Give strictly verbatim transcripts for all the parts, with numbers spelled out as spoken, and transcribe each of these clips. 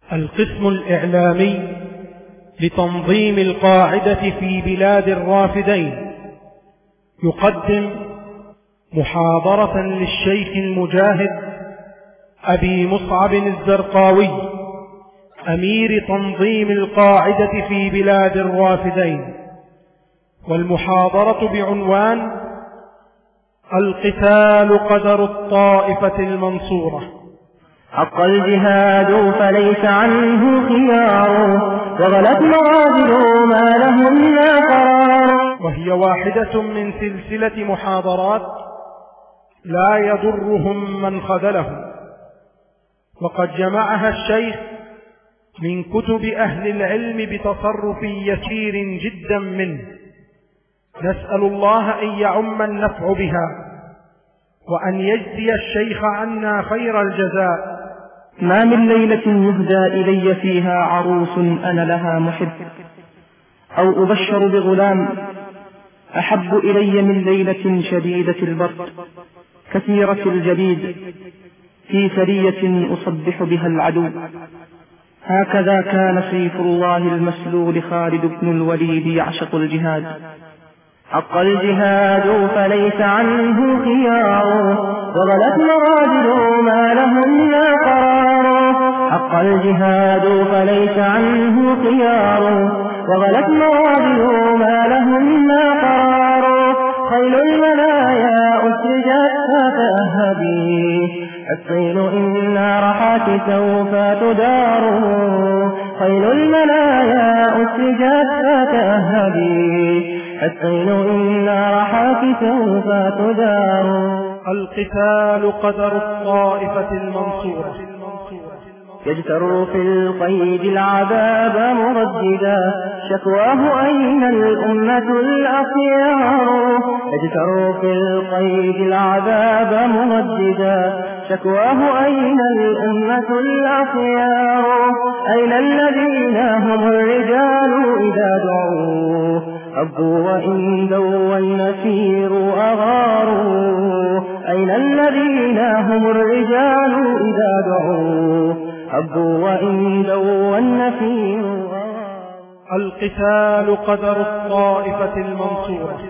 القسم الإعلامي لتنظيم القاعدة في بلاد الرافدين يقدم محاضرة للشيخ المجاهد أبي مصعب الزرقاوي أمير تنظيم القاعدة في بلاد الرافدين، والمحاضرة بعنوان القتال قدر الطائفة المنصورة. حق الجهاد فليس عنه خيار، وغلت مغادر ما له إلا قرار. وهي واحدة من سلسلة محاضرات لا يضرهم من خذلهم، وقد جمعها الشيخ من كتب أهل العلم بتصرف يسير جدا منه، نسأل الله أن يعم النفع بها وأن يجزي الشيخ عنا خير الجزاء. ما من ليلة يهدى إلي فيها عروس أنا لها محب، أو أبشر بغلام أحب إلي من ليلة شديدة البرد كثيرة الجليد في سرية أصبح بها العدو. هكذا كان سيف الله المسلول خالد بن الوليد يعشق الجهاد. حق الجهاد فليس عنه خيار، وغلت مغادر ما له إلا قرار. حق الجهاد فليس عنه خيار، وغلت مغادر ما له إلا قرار. خيل المنايا أسرجت فتأهبي، الصين إن رحاك سوف تدار. خيل المنايا أسرجت فتأهبي، الصين إن رحاك سوف تدار. القتال قدر الطائفة المنصورة. يجتر في القيد العذاب مرددا، شكواه أين الأمة الأخيار. يجتر في القيد العذاب مرددا، شكواه أين الأمة الأخيار. أين الذين هم الرجال إذا دعوا، أبوا وإن دوا النفير أغاروا. أين الذين هم الرجال إذا دعوا، أبوا وإن دوا النفير أغاروا. القتال قدر الطائفة المنصورة.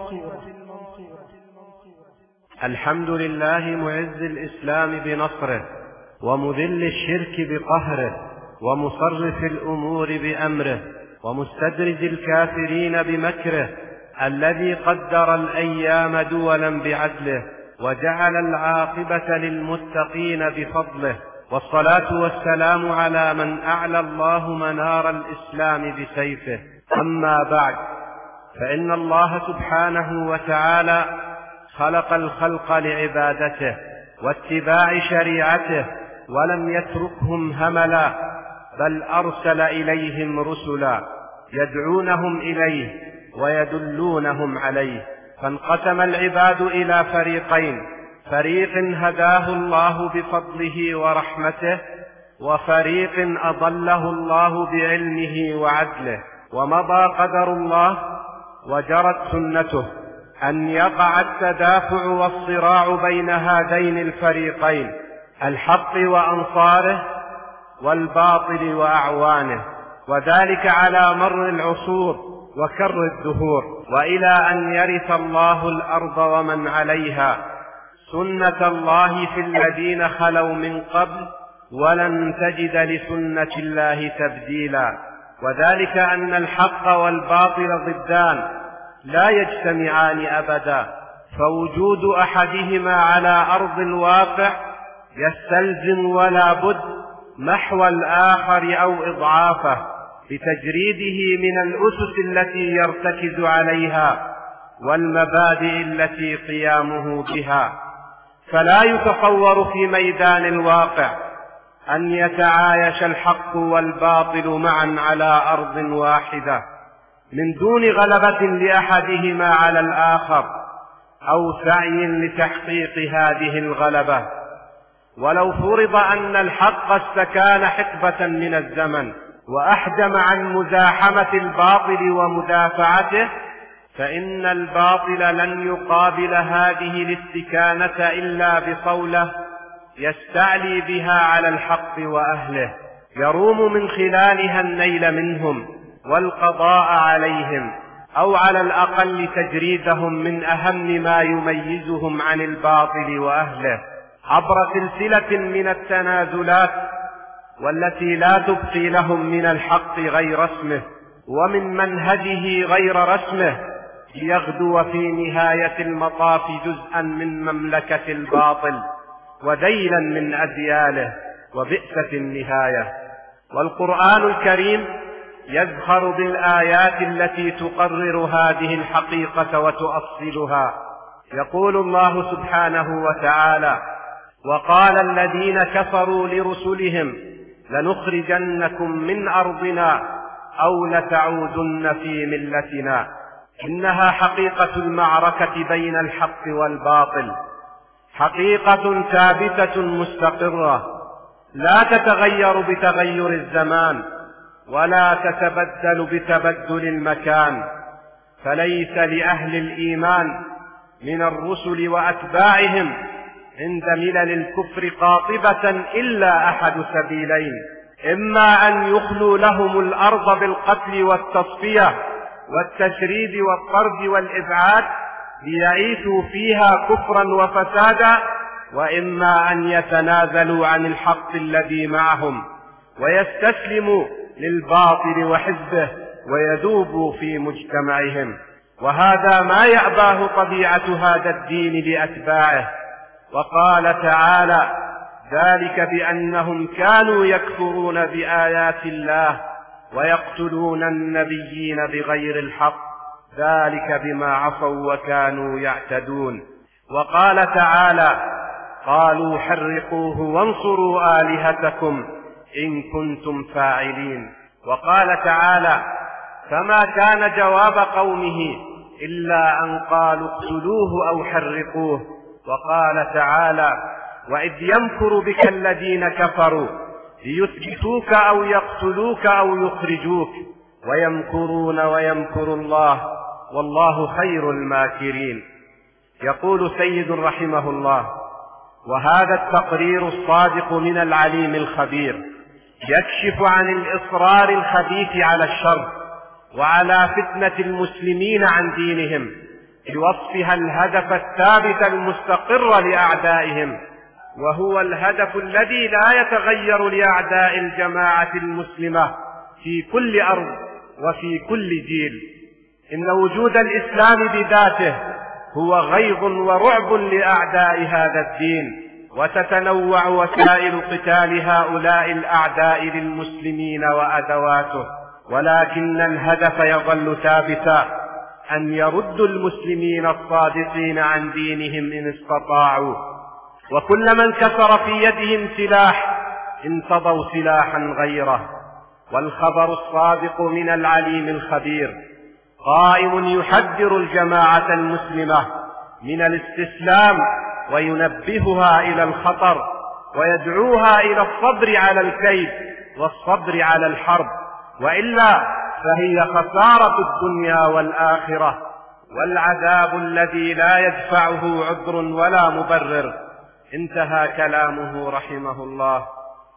الحمد لله معز الإسلام بنصره، ومذل الشرك بقهره، ومصرف الأمور بأمره، ومستدرج الكافرين بمكره، الذي قدر الأيام دولا بعدله، وجعل العاقبة للمتقين بفضله. والصلاة والسلام على من أعلى الله منار الإسلام بسيفه. أما بعد، فإن الله سبحانه وتعالى خلق الخلق لعبادته واتباع شريعته، ولم يتركهم هملا، بل أرسل إليهم رسلا يدعونهم إليه ويدلونهم عليه. فانقسم العباد إلى فريقين: فريق هداه الله بفضله ورحمته، وفريق أضله الله بعلمه وعدله. ومضى قدر الله وجرت سنته أن يقع التدافع والصراع بين هذين الفريقين، الحق وأنصاره والباطل وأعوانه، وذلك على مر العصور وكر الدهور، وإلى أن يرث الله الأرض ومن عليها، سنة الله في الذين خلوا من قبل، ولن تجد لسنة الله تبديلا. وذلك أن الحق والباطل ضدان لا يجتمعان أبدا، فوجود أحدهما على أرض الواقع يستلزم ولا بد محو الآخر أو إضعافه، بتجريده من الأسس التي يرتكز عليها والمبادئ التي قيامه بها. فلا يتصور في ميدان الواقع أن يتعايش الحق والباطل معا على أرض واحدة من دون غلبة لأحدهما على الآخر أو سعي لتحقيق هذه الغلبة. ولو فرض أن الحق استكان حقبة من الزمن وأحجم عن مزاحمة الباطل ومدافعته، فإن الباطل لن يقابل هذه الاستكانة إلا بصولة يستعلي بها على الحق وأهله، يروم من خلالها النيل منهم والقضاء عليهم، أو على الأقل تجريدهم من أهم ما يميزهم عن الباطل وأهله عبر سلسلة من التنازلات، والتي لا تبقي لهم من الحق غير اسمه ومن منهجه غير رسمه، ليغدو في نهاية المطاف جزءا من مملكة الباطل وديلا من أدياله، وبئست النهاية. والقرآن الكريم يزخر بالآيات التي تقرر هذه الحقيقة وتؤصلها. يقول الله سبحانه وتعالى: وقال الذين كفروا لرسلهم لنخرجنكم من أرضنا أو لتعودن في ملتنا. إنها حقيقة المعركة بين الحق والباطل، حقيقة ثابتة مستقرة لا تتغير بتغير الزمان ولا تتبدل بتبدل المكان. فليس لأهل الإيمان من الرسل وأتباعهم عند ملل الكفر قاطبة إلا أحد سبيلين: إما أن يخلوا لهم الأرض بالقتل والتصفية والتشريد والطرد والإبعاد ليعيشوا فيها كفرا وفسادا، وإما أن يتنازلوا عن الحق الذي معهم ويستسلموا للباطل وحزبه ويذوبوا في مجتمعهم. وهذا ما يأباه طبيعة هذا الدين لأتباعه. وقال تعالى: ذلك بأنهم كانوا يكفرون بآيات الله ويقتلون النبيين بغير الحق، ذلك بما عصوا وكانوا يعتدون. وقال تعالى: قالوا حرقوه وانصروا آلهتكم إن كنتم فاعلين. وقال تعالى: فما كان جواب قومه إلا أن قالوا اقتلوه أو حرقوه. وقال تعالى: وإذ يمكر بك الذين كفروا ليثبتوك أو يقتلوك أو يخرجوك ويمكرون ويمكر الله والله خير الماكرين. يقول سيد رحمه الله: وهذا التقرير الصادق من العليم الخبير يكشف عن الإصرار الخبيث على الشر وعلى فتنة المسلمين عن دينهم بوصفها الهدف الثابت المستقر لأعدائهم، وهو الهدف الذي لا يتغير لأعداء الجماعة المسلمة في كل أرض وفي كل جيل. إن وجود الإسلام بذاته هو غيظ ورعب لأعداء هذا الدين، وتتنوع وسائل قتال هؤلاء الأعداء للمسلمين وأدواته، ولكن الهدف يظل ثابتا: أن يردوا المسلمين الصادقين عن دينهم إن استطاعوا. وكل من كسر في يدهم سلاح انتضوا سلاحا غيره. والخبر الصادق من العليم الخبير قائم يحذر الجماعة المسلمة من الاستسلام وينبهها إلى الخطر ويدعوها إلى الصبر على الكيد والصبر على الحرب، وإلا فهي خسارة الدنيا والآخرة والعذاب الذي لا يدفعه عذر ولا مبرر. انتهى كلامه رحمه الله.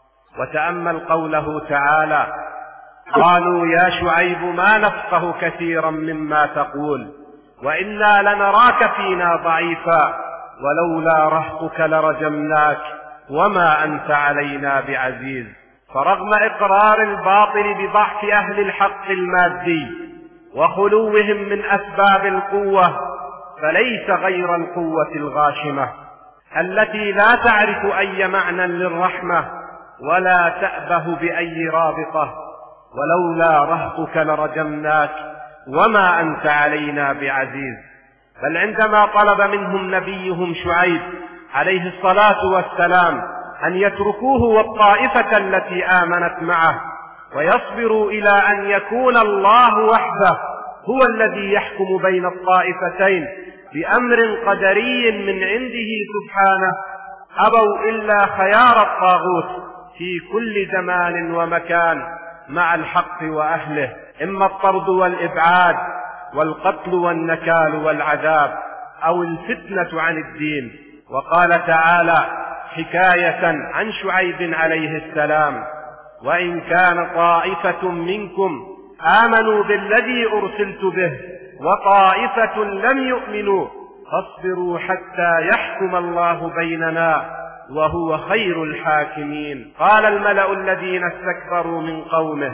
وتأمل قوله تعالى: قالوا يا شعيب ما نفقه كثيرا مما تقول وإنا لنراك فينا ضعيفا ولولا رهطك لرجمناك وما أنت علينا بعزيز. فرغم إقرار الباطل بضعف أهل الحق المادي وخلوهم من أسباب القوة، فليس غير القوة الغاشمة التي لا تعرف أي معنى للرحمة ولا تأبه بأي رابطة. ولولا رهطك لرجمناك وما أنت علينا بعزيز. بل عندما طلب منهم نبيهم شعيب عليه الصلاة والسلام أن يتركوه والطائفة التي آمنت معه ويصبروا إلى أن يكون الله وحده هو الذي يحكم بين الطائفتين بأمر قدري من عنده سبحانه، أبوا إلا خيار الطاغوت في كل زمان ومكان مع الحق وأهله، إما الطرد والإبعاد والقتل والنكال والعذاب أو الفتنة عن الدين. وقال تعالى حكاية عن شعيب عليه السلام: وإن كان طائفة منكم آمنوا بالذي أرسلت به وطائفة لم يؤمنوا فاصبروا حتى يحكم الله بيننا وهو خير الحاكمين. قال الملأ الذين استكبروا من قومه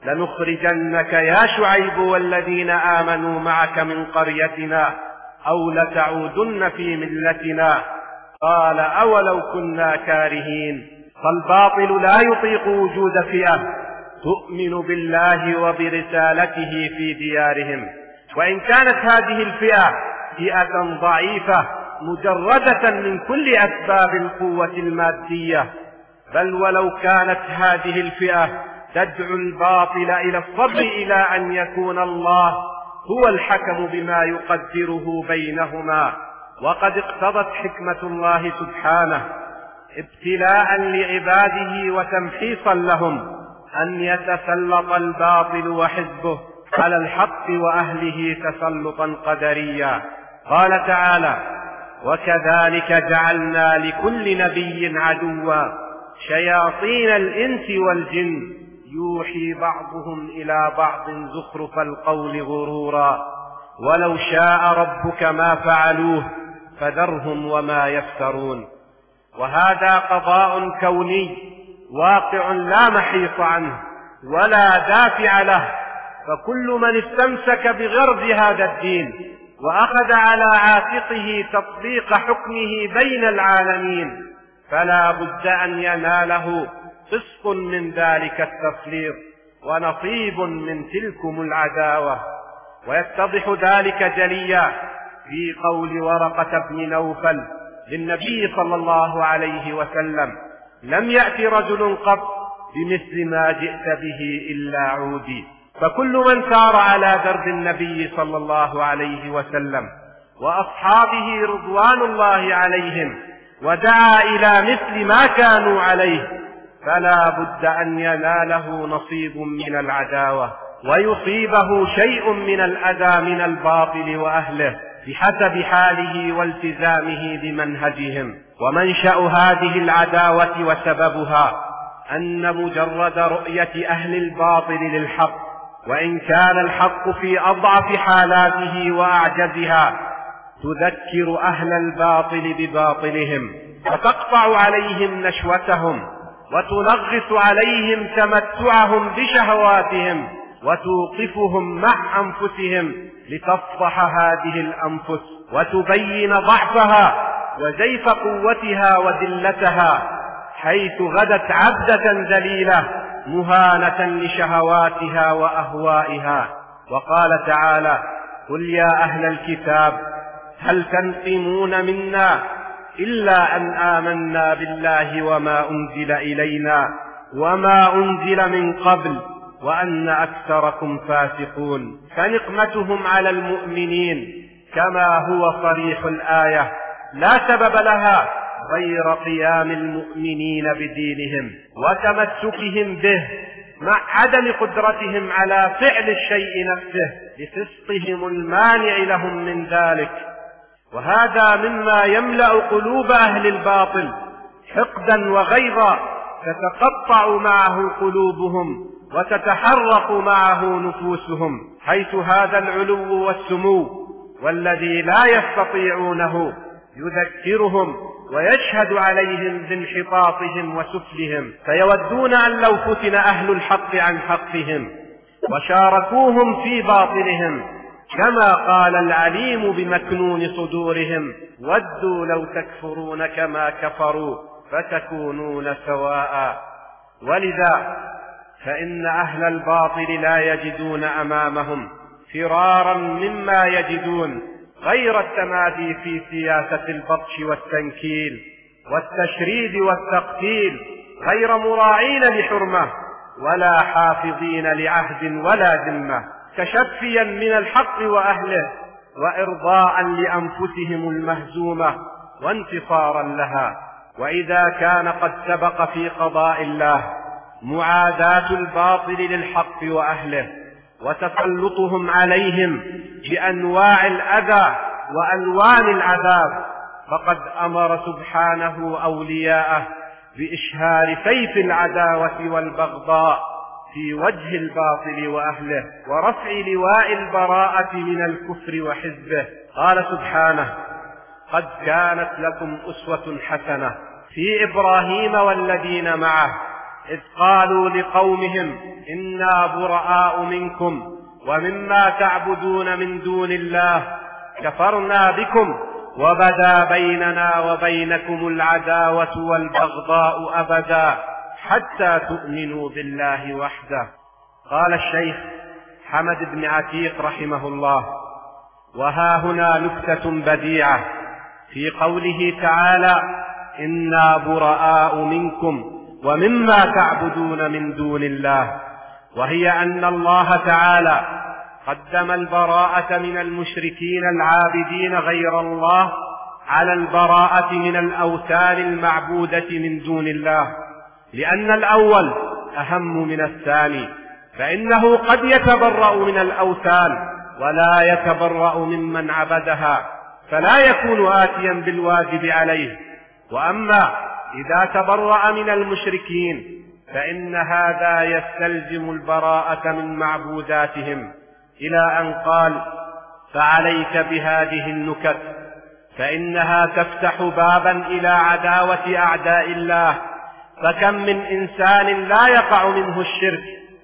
لنخرجنك يا شعيب والذين آمنوا معك من قريتنا أو لتعودن في ملتنا. قال أولو كنا كارهين. فالباطل لا يطيق وجود فئة تؤمن بالله وبرسالته في ديارهم، وإن كانت هذه الفئة فئة ضعيفة مجردة من كل أسباب القوة المادية، بل ولو كانت هذه الفئة تدعو الباطل إلى الصبر إلى أن يكون الله هو الحكم بما يقدره بينهما. وقد اقتضت حكمة الله سبحانه ابتلاء لعباده وتمحيصا لهم أن يتسلط الباطل وحزبه على الحق وأهله تسلطا قدريا. قال تعالى: وكذلك جعلنا لكل نبي عدوا شياطين الإنس والجن يوحي بعضهم إلى بعض زخرف القول غرورا ولو شاء ربك ما فعلوه فذرهم وما يفترون. وهذا قضاء كوني واقع لا محيط عنه ولا دافع له، فكل من استمسك بغرض هذا الدين وأخذ على عاتقه تطبيق حكمه بين العالمين فلا بد أن يناله قسط من ذلك التسليط ونصيب من تلكم العداوة. ويتضح ذلك جليا في قول ورقة بن نوفل للنبي صلى الله عليه وسلم: لم يأت رجل قط بمثل ما جئت به إلا عودي. فكل من سار على درب النبي صلى الله عليه وسلم وأصحابه رضوان الله عليهم ودعا إلى مثل ما كانوا عليه فلا بد أن يناله نصيب من العداوة ويصيبه شيء من الأذى من الباطل وأهله بحسب حاله والتزامه بمنهجهم. ومنشأ هذه العداوة وسببها أن مجرد رؤية أهل الباطل للحق، وإن كان الحق في أضعف حالاته وأعجزها، تذكر أهل الباطل بباطلهم فتقطع عليهم نشوتهم وتنغص عليهم تمتعهم بشهواتهم وتوقفهم مع أنفسهم لتفضح هذه الأنفس وتبين ضعفها وزيف قوتها ودلتها، حيث غدت عبدة ذليلة مهانة لشهواتها وأهوائها. وقال تعالى: قل يا أهل الكتاب هل تنقمون منا إلا أن آمنا بالله وما أنزل إلينا وما أنزل من قبل وأن أكثركم فاسقون. فنقمتهم على المؤمنين كما هو صريح الآية لا سبب لها غير قيام المؤمنين بدينهم وتمسكهم به مع عدم قدرتهم على فعل الشيء نفسه لفسقهم المانع لهم من ذلك. وهذا مما يملأ قلوب أهل الباطل حقدا وغيظا تتقطع معه قلوبهم وتتحرق معه نفوسهم، حيث هذا العلو والسمو والذي لا يستطيعونه يذكرهم ويشهد عليهم بانحطاطهم وسفلهم، فيودون أن لو فتن أهل الحق عن حقهم وشاركوهم في باطلهم، كما قال العليم بمكنون صدورهم: ودوا لو تكفرون كما كفروا فتكونون سواء. ولذا فإن أهل الباطل لا يجدون أمامهم فرارا مما يجدون غير التمادي في سياسة البطش والتنكيل والتشريد والتقتيل، غير مراعين لحرمة ولا حافظين لعهد ولا ذمة، تشفيا من الحق وأهله وإرضاء لأنفسهم المهزومة وانتصارا لها. وإذا كان قد سبق في قضاء الله معاداة الباطل للحق وأهله وتسلطهم عليهم بأنواع الأذى وألوان العذاب، فقد أمر سبحانه أولياءه بإشهار سيف العداوة والبغضاء في وجه الباطل وأهله، ورفع لواء البراءة من الكفر وحزبه. قال سبحانه: قد كانت لكم أسوة حسنة في إبراهيم والذين معه إذ قالوا لقومهم إنا براء منكم ومما تعبدون من دون الله كفرنا بكم وبدا بيننا وبينكم العداوة والبغضاء أبدا حتى تؤمنوا بالله وحده. قال الشيخ حمد بن عتيق رحمه الله: وها هنا نكتة بديعة في قوله تعالى: إنا براء منكم ومما تعبدون من دون الله، وهي أن الله تعالى قدم البراءة من المشركين العابدين غير الله على البراءة من الأوثان المعبودة من دون الله، لأن الأول أهم من الثاني، فإنه قد يتبرأ من الأوثان ولا يتبرأ ممن عبدها، فلا يكون آتيا بالواجب عليه. وأما إذا تبرأ من المشركين فإن هذا يستلزم البراءة من معبوداتهم، إلى أن قال: فعليك بهذه النكت فإنها تفتح بابا إلى عداوة أعداء الله، فكم من إنسان لا يقع منه الشرك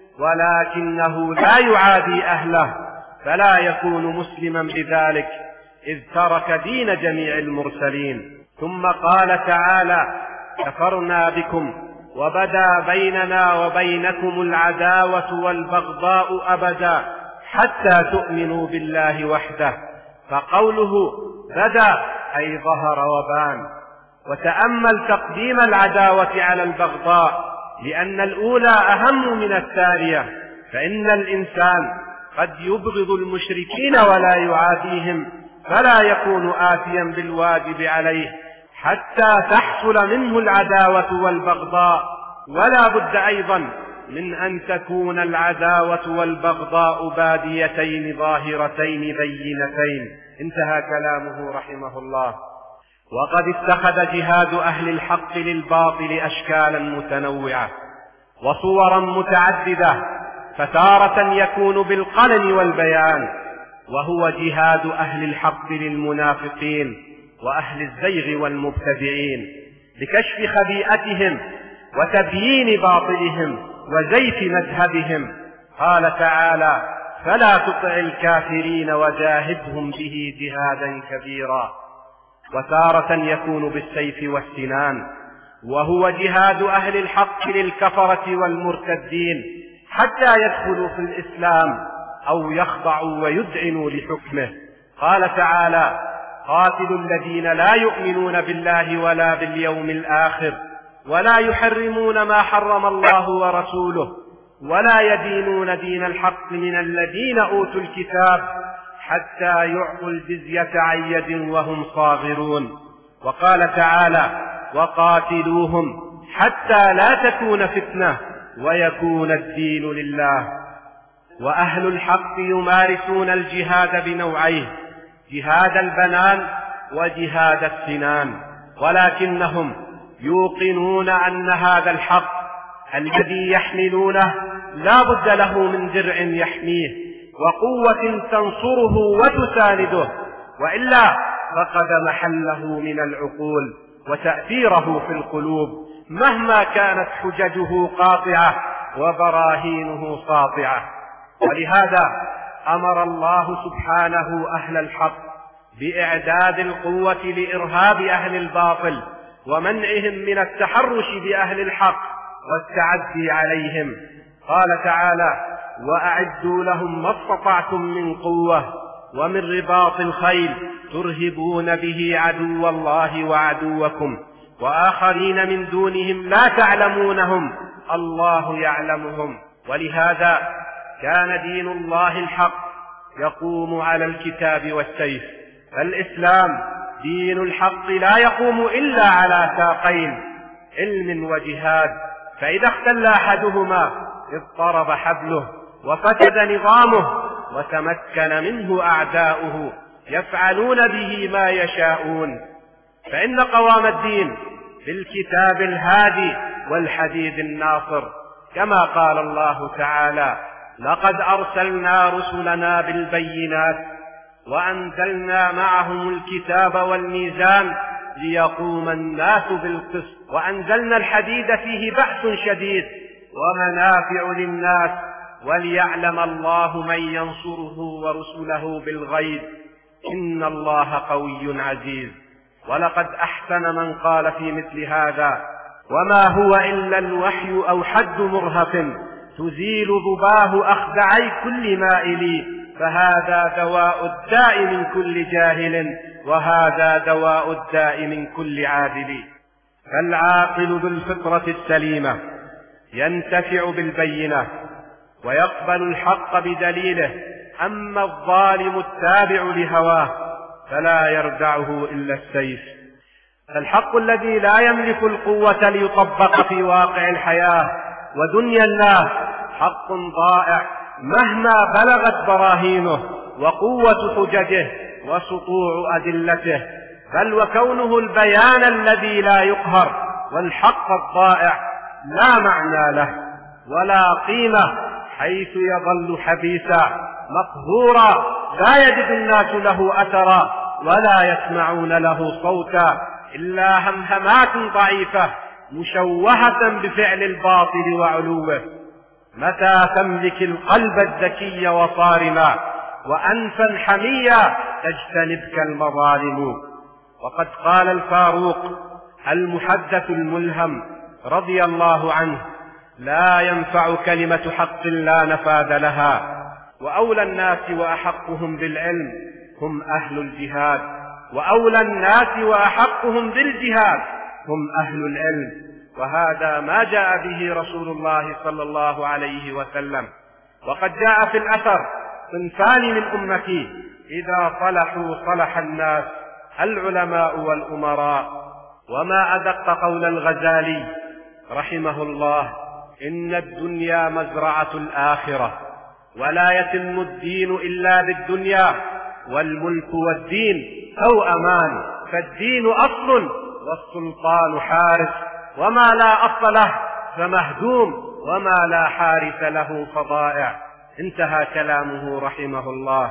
ولكنه لا يعادي أهله، فلا يكون مسلما بذلك إذ ترك دين جميع المرسلين. ثم قال تعالى: كفرنا بكم وبدا بيننا وبينكم العداوة والبغضاء أبدا حتى تؤمنوا بالله وحده. فقوله بدا أي ظهر وبان. وتأمل تقديم العداوة على البغضاء، لأن الأولى أهم من الثانية، فإن الإنسان قد يبغض المشركين ولا يعاديهم، فلا يكون آتيا بالواجب عليه حتى تحصل منه العداوة والبغضاء. ولا بد أيضا من أن تكون العداوة والبغضاء باديتين ظاهرتين بينتين. انتهى كلامه رحمه الله. وقد اتخذ جهاد أهل الحق للباطل أشكالا متنوعة وصورا متعددة، فتارة يكون بالقلم والبيان، وهو جهاد أهل الحق للمنافقين وأهل الزيغ والمبتدعين لكشف خبيئتهم وتبيين باطلهم وزيف مذهبهم. قال تعالى: فلا تطع الكافرين وجاهدهم به جهادا كبيرا. وتارة يكون بالسيف والسنان، وهو جهاد أهل الحق للكفرة والمرتدين حتى يدخلوا في الإسلام أو يخضعوا ويذعنوا لحكمه. قال تعالى: قاتلوا الذين لا يؤمنون بالله ولا باليوم الآخر ولا يحرمون ما حرم الله ورسوله ولا يدينون دين الحق من الذين أوتوا الكتاب حتى يعطوا الجزية عن يد وهم صاغرون. وقال تعالى: وقاتلوهم حتى لا تكون فتنة ويكون الدين لله. وأهل الحق يمارسون الجهاد بنوعيه: جهاد البنان وجهاد السنان، ولكنهم يوقنون أن هذا الحق الذي يحملونه لا بد له من درع يحميه وقوة تنصره وتسانده، وإلا فقد محله من العقول وتأثيره في القلوب مهما كانت حججه قاطعة وبراهينه ساطعة. ولهذا أمر الله سبحانه أهل الحق بإعداد القوة لإرهاب أهل الباطل ومنعهم من التحرش بأهل الحق والتعدي عليهم. قال تعالى: وأعدوا لهم ما استطعتم من قوة ومن رباط الخيل ترهبون به عدو الله وعدوكم وآخرين من دونهم لا تعلمونهم الله يعلمهم. ولهذا كان دين الله الحق يقوم على الكتاب والسيف. فالإسلام دين الحق لا يقوم إلا على ساقين: علم وجهاد، فإذا اختل أحدهما اضطرب حبله وفسد نظامه وتمكن منه أعداؤه يفعلون به ما يشاءون. فإن قوام الدين بالكتاب الهادي والحديد الناصر، كما قال الله تعالى: لقد أرسلنا رسلنا بالبينات وأنزلنا معهم الكتاب والميزان ليقوم الناس بالقسط وأنزلنا الحديد فيه بأس شديد ومنافع للناس وليعلم الله من ينصره ورسله بالغيب إن الله قوي عزيز. ولقد أحسن من قال في مثل هذا: وما هو إلا الوحي أو حد مرهف تزيل ضباه أخدعي كل مائل، فهذا دواء الداء من كل جاهل وهذا دواء الداء من كل عادل. فالعاقل بالفطرة السليمة ينتفع بالبينة ويقبل الحق بدليله، أما الظالم التابع لهواه فلا يردعه إلا السيف. فالحق الذي لا يملك القوة ليطبق في واقع الحياة ودنيا الله حق ضائع مهما بلغت براهينه وقوة حججه وسطوع أدلته، بل وكونه البيان الذي لا يقهر والحق الضائع لا معنى له ولا قيمة، حيث يظل حبيسا مقهورا لا يجد الناس له أثرا ولا يسمعون له صوتا إلا همهمات ضعيفة مشوهة بفعل الباطل وعلوه. متى تملك القلب الذكي وصارما وأنفا حميا تجتنبك المظالم. وقد قال الفاروق المحدث الملهم رضي الله عنه: لا ينفع كلمة حق لا نفاذ لها، وأولى الناس وأحقهم بالعلم هم أهل الجهاد، وأولى الناس وأحقهم بالجهاد هم أهل العلم. وهذا ما جاء به رسول الله صلى الله عليه وسلم. وقد جاء في الأثر: صنفان من أمتي إذا صلحوا صلح الناس، العلماء والأمراء. وما أدق قول الغزالي رحمه الله: إن الدنيا مزرعة الآخرة ولا يتم الدين إلا بالدنيا، والملك والدين توأمان، فالدين أصل والسلطان حارس، وما لا أصل له فمهدوم وما لا حارس له فضائع. انتهى كلامه رحمه الله.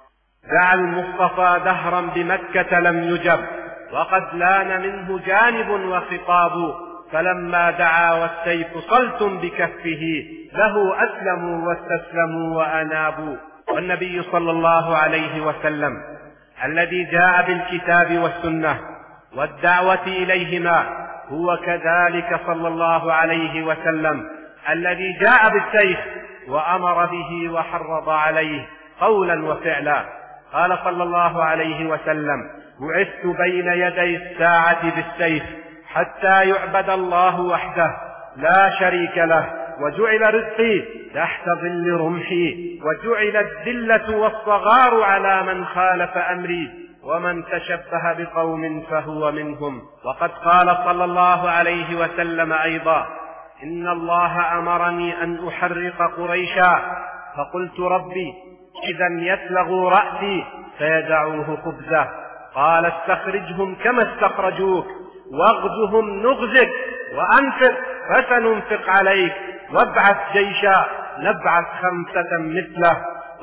دعا المصطفى دهرا بمكة لم يجب، وقد لان منه جانب وخطاب، فلما دعا والسيف صلت بكفه له أسلموا واستسلموا وأنابوا. والنبي صلى الله عليه وسلم الذي جاء بالكتاب والسنة والدعوة إليهما هو كذلك صلى الله عليه وسلم الذي جاء بالسيف وأمر به وحرض عليه قولا وفعلا. قال صلى الله عليه وسلم: بعثت بين يدي الساعة بالسيف حتى يعبد الله وحده لا شريك له، وجعل رزقي تحت ظل رمحي، وجعل الذلة والصغار على من خالف أمري، ومن تشبه بقوم فهو منهم. وقد قال صلى الله عليه وسلم أيضا: إن الله أمرني أن أحرق قريشا، فقلت ربي إذا يسلغ رأسي فيدعوه خبزه. قال: استخرجهم كما استخرجوك، واغزهم نغزك، وأنفق فسننفق عليك، وابعث جيشا نبعث خمسة مثله،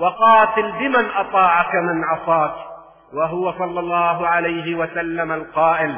وقاتل بمن أطاعك من عصاك. وهو صلى الله عليه وسلم القائل: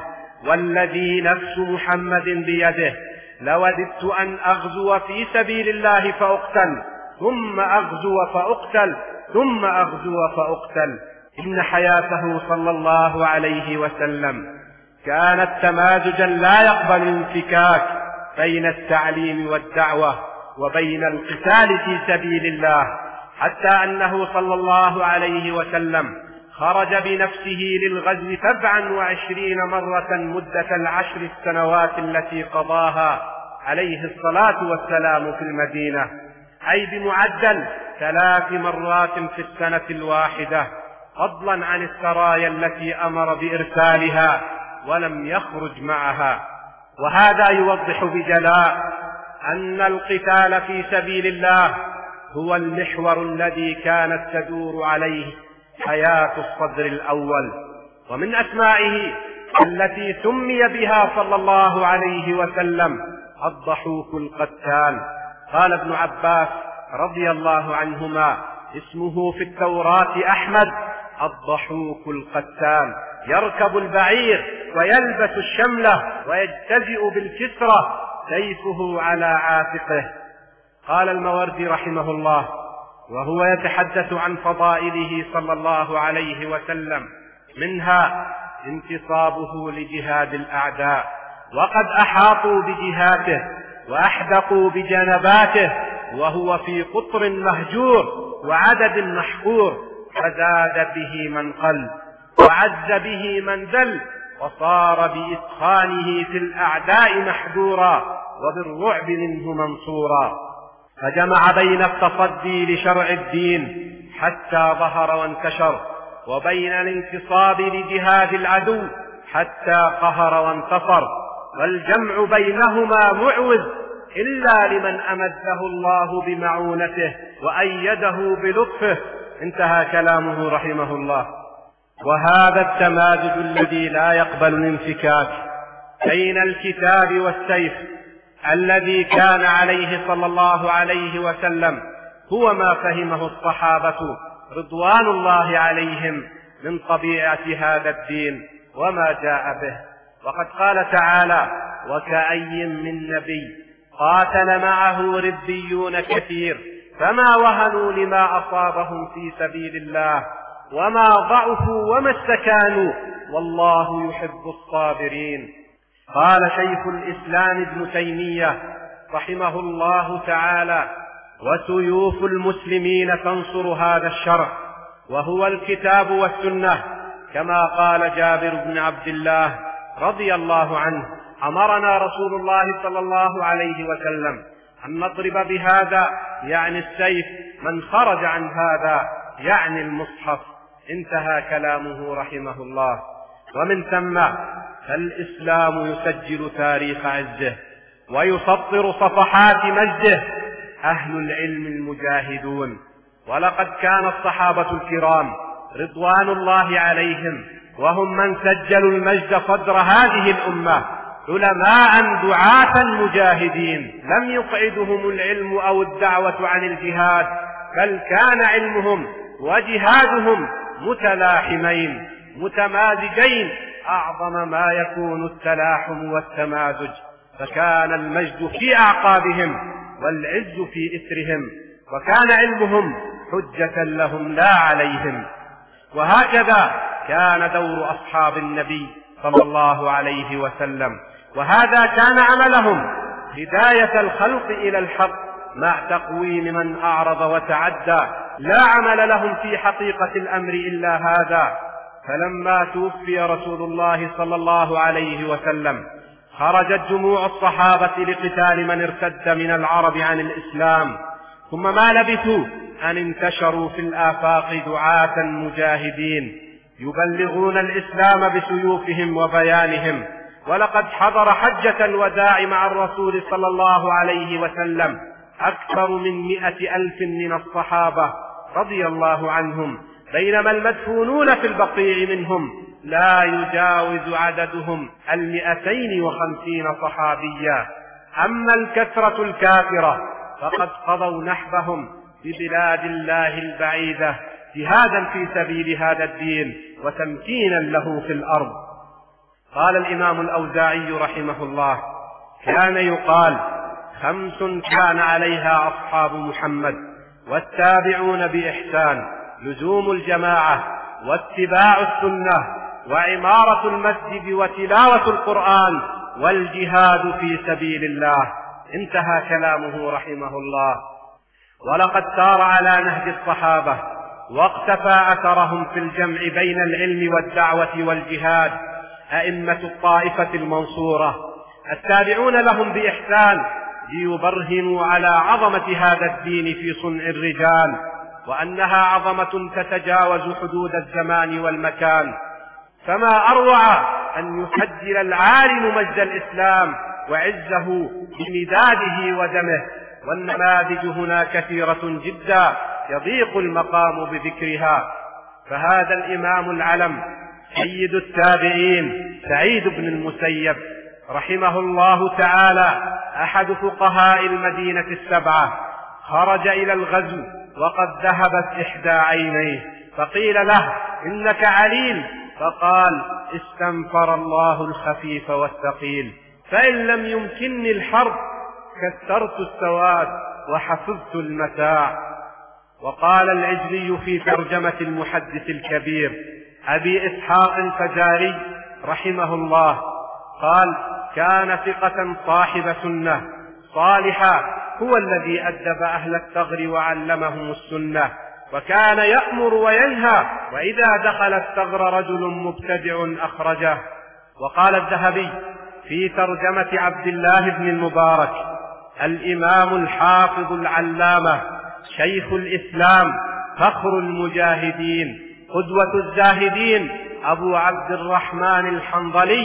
والذي نفس محمد بيده لوددت أن أغزو في سبيل الله فأقتل، ثم أغزو فأقتل، ثم أغزو فأقتل. إن حياته صلى الله عليه وسلم كانت تمازجا لا يقبل الانفكاك بين التعليم والدعوة وبين القتال في سبيل الله، حتى أنه صلى الله عليه وسلم خرج بنفسه للغزو سبعا وعشرين مرة مدة العشر السنوات التي قضاها عليه الصلاة والسلام في المدينة، أي بمعدل ثلاث مرات في السنة الواحدة، فضلا عن السرايا التي أمر بإرسالها ولم يخرج معها. وهذا يوضح بجلاء أن القتال في سبيل الله هو المحور الذي كانت تدور عليه حياة الصدر الأول. ومن أسمائه التي سمي بها صلى الله عليه وسلم الضحوك القتال. قال ابن عباس رضي الله عنهما: اسمه في التوراة أحمد الضحوك القتال، يركب البعير ويلبس الشملة ويجتزئ بالكسرة، سيفه على عاتقه. قال الماوردي رحمه الله وهو يتحدث عن فضائله صلى الله عليه وسلم: منها انتصابه لجهاد الأعداء، وقد أحاطوا بجهاته وأحدقوا بجنباته وهو في قطر مهجور وعدد محقور، فزاد به من قل وعز به من ذل، وصار بإتقانه في الأعداء محذورا وبالرعب منه منصورا، فجمع بين التصدي لشرع الدين حتى ظهر وانتشر، وبين الانتصاب لجهاد العدو حتى قهر وانتصر، والجمع بينهما معوز إلا لمن أمده الله بمعونته وأيده بلطفه. انتهى كلامه رحمه الله. وهذا التمادد الذي لا يقبل الانفكاك بين الكتاب والسيف الذي كان عليه صلى الله عليه وسلم هو ما فهمه الصحابة رضوان الله عليهم من طبيعة هذا الدين وما جاء به. وقد قال تعالى: وكأي من نبي قاتل معه ربيون كثير فما وهنوا لما أصابهم في سبيل الله وما ضعفوا وما استكانوا والله يحب الصابرين. قال شيخ الإسلام ابن تيمية رحمه الله تعالى: وسيوف المسلمين تنصر هذا الشرع وهو الكتاب والسنة، كما قال جابر بن عبد الله رضي الله عنه: أمرنا رسول الله صلى الله عليه وسلم أن نضرب بهذا يعني السيف من خرج عن هذا يعني المصحف. انتهى كلامه رحمه الله. ومن ثم فالإسلام يسجل تاريخ عزه ويسطر صفحات مجده أهل العلم المجاهدون. ولقد كان الصحابة الكرام رضوان الله عليهم وهم من سجلوا المجد صدر هذه الأمة علماء دعاة مجاهدين، لم يقعدهم العلم أو الدعوة عن الجهاد، بل كان علمهم وجهادهم متلاحمين متمازجين، أعظم ما يكون التلاحم والتمازج، فكان المجد في أعقابهم والعز في إثرهم، وكان علمهم حجة لهم لا عليهم. وهكذا كان دور أصحاب النبي صلى الله عليه وسلم، وهذا كان عملهم: هداية الخلق إلى الحق مع تقويم من أعرض وتعدى، لا عمل لهم في حقيقة الأمر إلا هذا. فلما توفي رسول الله صلى الله عليه وسلم خرجت جموع الصحابة لقتال من ارتد من العرب عن الإسلام، ثم ما لبثوا أن انتشروا في الآفاق دعاة مجاهدين يبلغون الإسلام بسيوفهم وبيانهم. ولقد حضر حجة الوداع مع الرسول صلى الله عليه وسلم أكثر من مئة ألف من الصحابة رضي الله عنهم، بينما المدفونون في البقيع منهم لا يجاوز عددهم المئتين وخمسين صحابيا. أما الكثرة الكافرة فقد قضوا نحبهم ببلاد الله البعيدة جهادا في سبيل هذا الدين وتمكينا له في الأرض. قال الإمام الأوزاعي رحمه الله: كان يقال خمس كان عليها أصحاب محمد والتابعون بإحسان: لزوم الجماعة واتباع السنة وعمارة المسجد وتلاوة القرآن والجهاد في سبيل الله. انتهى كلامه رحمه الله. ولقد سار على نهج الصحابة واقتفى أثرهم في الجمع بين العلم والدعوة والجهاد أئمة الطائفة المنصورة التابعون لهم بإحسان، ليبرهنوا على عظمة هذا الدين في صنع الرجال، وأنها عظمة تتجاوز حدود الزمان والمكان. فما أروع أن يسجل العالم مجد الإسلام وعزه بمداده ودمه، والنماذج هنا كثيرة جدا يضيق المقام بذكرها. فهذا الإمام العلم سيد التابعين سعيد بن المسيب رحمه الله تعالى أحد فقهاء المدينة السبعة خرج إلى الغزو وقد ذهبت إحدى عينيه، فقيل له إنك عليل، فقال استنفر الله الخفيف والثقيل، فإن لم يمكنني الحرب كثرت السواد وحفظت المتاع. وقال العجلي في ترجمة المحدث الكبير أبي إسحاق الفزاري رحمه الله قال كان ثقة صاحب سنة صالحا، هو الذي أدب أهل الثغر وعلمهم السنة، وكان يأمر وينهى، وإذا دخل الثغر رجل مبتدع أخرجه. وقال الذهبي في ترجمة عبد الله بن المبارك الإمام الحافظ العلامة شيخ الإسلام فخر المجاهدين قدوة الزاهدين أبو عبد الرحمن الحنظلي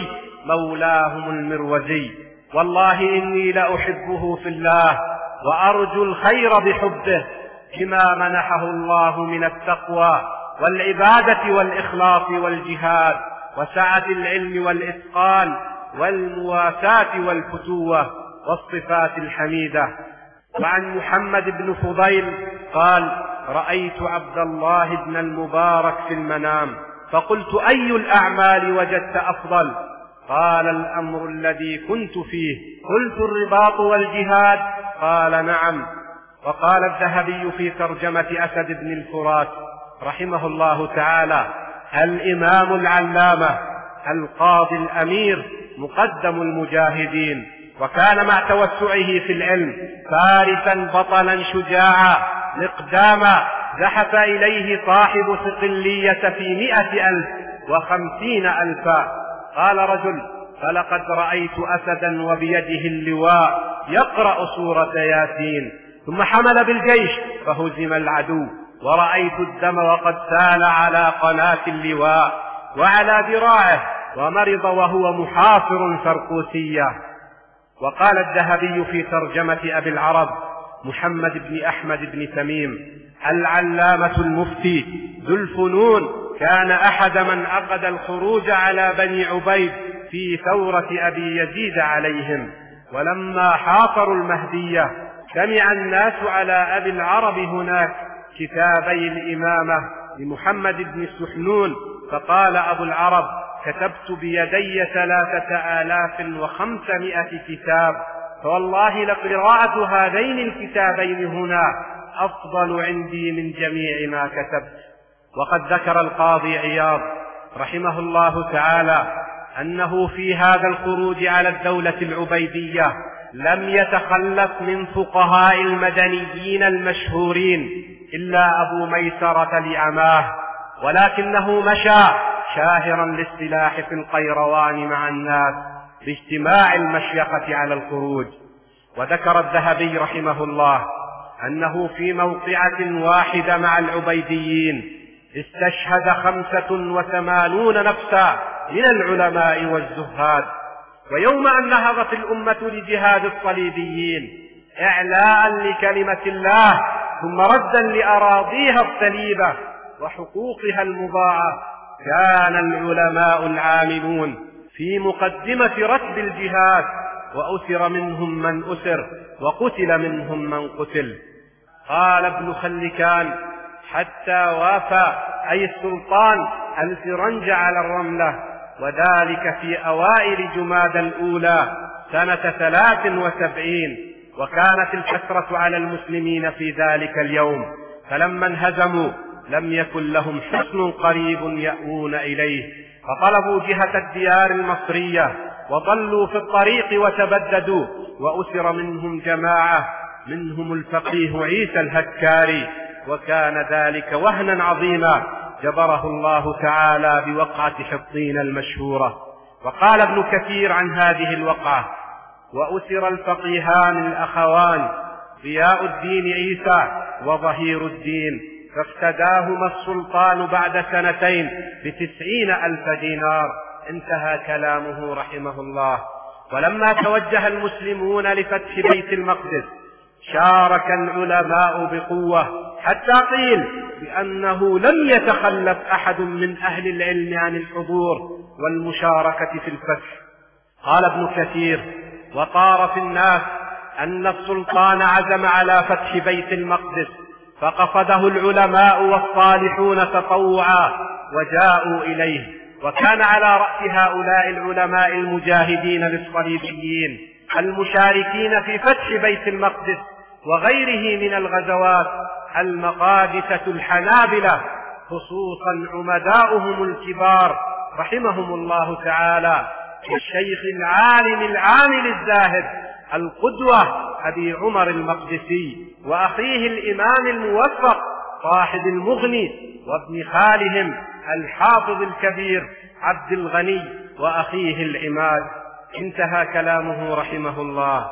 مولاهم المروزي، والله إني لأحبه في الله وأرجو الخير بحبه بما منحه الله من التقوى والعبادة والإخلاص والجهاد وسعة العلم والإتقان والمواساة والفتوة والصفات الحميدة. وعن محمد بن فضيل قال رأيت عبد الله بن المبارك في المنام فقلت أي الأعمال وجدت أفضل؟ قال الأمر الذي كنت فيه. قلت الرباط والجهاد؟ قال نعم. وقال الذهبي في ترجمة أسد بن الفرات رحمه الله تعالى الإمام العلامة القاضي الأمير مقدم المجاهدين، وكان مع توسعه في العلم فارسا بطلا شجاعا مقداما زحف إليه صاحب صقلية في مئة ألف وخمسين ألفا. قال رجل فلقد رأيت أسدا وبيده اللواء يقرأ سورة ياسين، ثم حمل بالجيش فهزم العدو، ورأيت الدم وقد سال على قناة اللواء وعلى ذراعه، ومرض وهو محاصر سرقوسية. وقال الذهبي في ترجمة أبي العرب محمد بن أحمد بن تميم العلامة المفتي ذو الفنون كان أحد من عقد الخروج على بني عبيد في ثورة أبي يزيد عليهم، ولما حاصروا المهدية سمع الناس على أبي العرب هناك كتابي الإمامة لمحمد بن السحنون، فقال أبو العرب كتبت بيدي ثلاثة آلاف وخمسمائة كتاب، فوالله لقراءة هذين الكتابين هنا أفضل عندي من جميع ما كتبت. وقد ذكر القاضي عياض رحمه الله تعالى أنه في هذا الخروج على الدولة العبيدية لم يتخلف من فقهاء المدنيين المشهورين إلا أبو ميسرة لعماه، ولكنه مشى شاهرا للسلاح في القيروان مع الناس باجتماع المشيخة على الخروج. وذكر الذهبي رحمه الله أنه في موقعة واحدة مع العبيديين استشهد خمسة وثمانون نفسا من العلماء والزهاد. ويوم أن نهضت الأمة لجهاد الصليبيين إعلاء لكلمة الله ثم ردا لأراضيها السليبة وحقوقها المضاعة، كان العلماء العاملون في مقدمة رتب الجهاد، وأسر منهم من أسر وقتل منهم من قتل. قال ابن خلكان حتى وافى أي السلطان الفرنج على الرملة، وذلك في أوائل جماد الأولى سنة ثلاث وسبعين، وكانت الكثرة على المسلمين في ذلك اليوم، فلما انهزموا لم يكن لهم حصن قريب يأوون إليه، فطلبوا جهة الديار المصرية وضلوا في الطريق وتبددوا، وأسر منهم جماعة منهم الفقيه عيسى الهكاري، وكان ذلك وهنا عظيما جبره الله تعالى بوقعة حطين المشهورة. وقال ابن كثير عن هذه الوقعة وأسر الفقيهان الأخوان ضياء الدين عيسى وظهير الدين، فافتداهما السلطان بعد سنتين بتسعين ألف دينار. انتهى كلامه رحمه الله. ولما توجه المسلمون لفتح بيت المقدس شارك العلماء بقوة حتى قيل بأنه لم يتخلف أحد من أهل العلم عن الحضور والمشاركة في الفتح. قال ابن كثير: وطار في الناس أن السلطان عزم على فتح بيت المقدس، فقصده العلماء والصالحون تطوعا وجاءوا إليه، وكان على رأس هؤلاء العلماء المجاهدين للصليبيين المشاركين في فتح بيت المقدس وغيره من الغزوات المقادسة الحنابلة، خصوصا عمداؤهم الكبار رحمهم الله تعالى، الشيخ العالم العامل الزاهد القدوة أبي عمر المقدسي، وأخيه الإمام الموفق صاحب المغني، وابن خالهم الحافظ الكبير عبد الغني، وأخيه العماد. انتهى كلامه رحمه الله.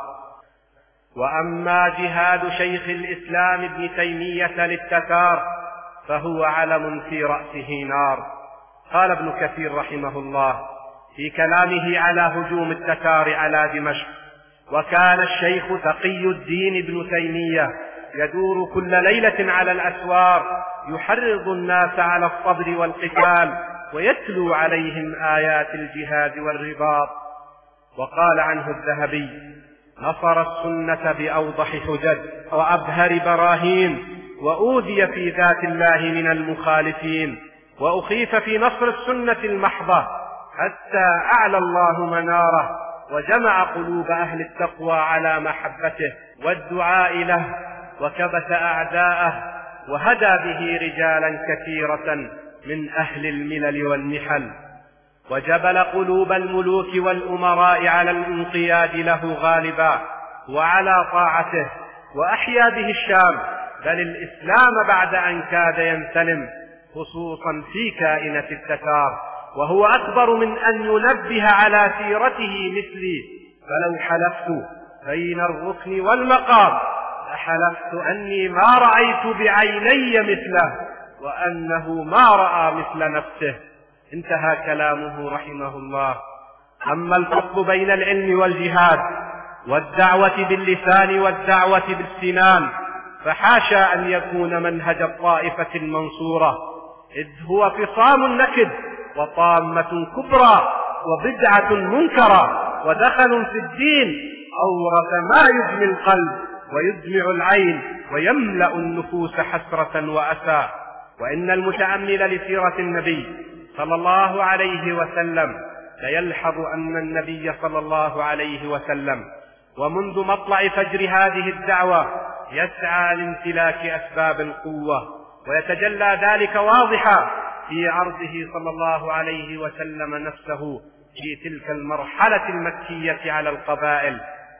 وأما جهاد شيخ الإسلام ابن تيمية للتتار فهو علم في رأسه نار. قال ابن كثير رحمه الله في كلامه على هجوم التتار على دمشق: وكان الشيخ تقي الدين ابن تيمية يدور كل ليلة على الأسوار يحرض الناس على الصبر والقتال ويتلو عليهم آيات الجهاد والرباط. وقال عنه الذهبي: نصر السنة بأوضح حجج وأبهر براهين، وأوذي في ذات الله من المخالفين، وأخيف في نصر السنة المحضة حتى أعلى الله مناره وجمع قلوب أهل التقوى على محبته والدعاء له، وكبت أعداءه وهدى به رجالا كثيرة من أهل الملل والنحل، وجبل قلوب الملوك والأمراء على الانقياد له غالبا وعلى طاعته، وأحيا به الشام بل الإسلام بعد أن كاد ينسلم، خصوصا في كائنة التتار، وهو أكبر من أن ينبه على سيرته مثلي. فلو حلفت بين الركن والمقام لحلفت أني ما رأيت بعيني مثله، وأنه ما رأى مثل نفسه. انتهى كلامه رحمه الله. أما الفصل بين العلم والجهاد والدعوة باللسان والدعوة بالسنان فحاشا أن يكون منهج الطائفة المنصورة، إذ هو فصام نكد وطامة كبرى وبدعة منكرة ودخل في الدين أورث ما يدمي القلب ويدمع العين ويملأ النفوس حسرة وأسى. وإن المتأمل لسيرة النبي صلى الله عليه وسلم ليلحظ أن النبي صلى الله عليه وسلم ومنذ مطلع فجر هذه الدعوة يسعى لامتلاك أسباب القوة، ويتجلى ذلك واضحا في عرضه صلى الله عليه وسلم نفسه في تلك المرحلة المكية على القبائل،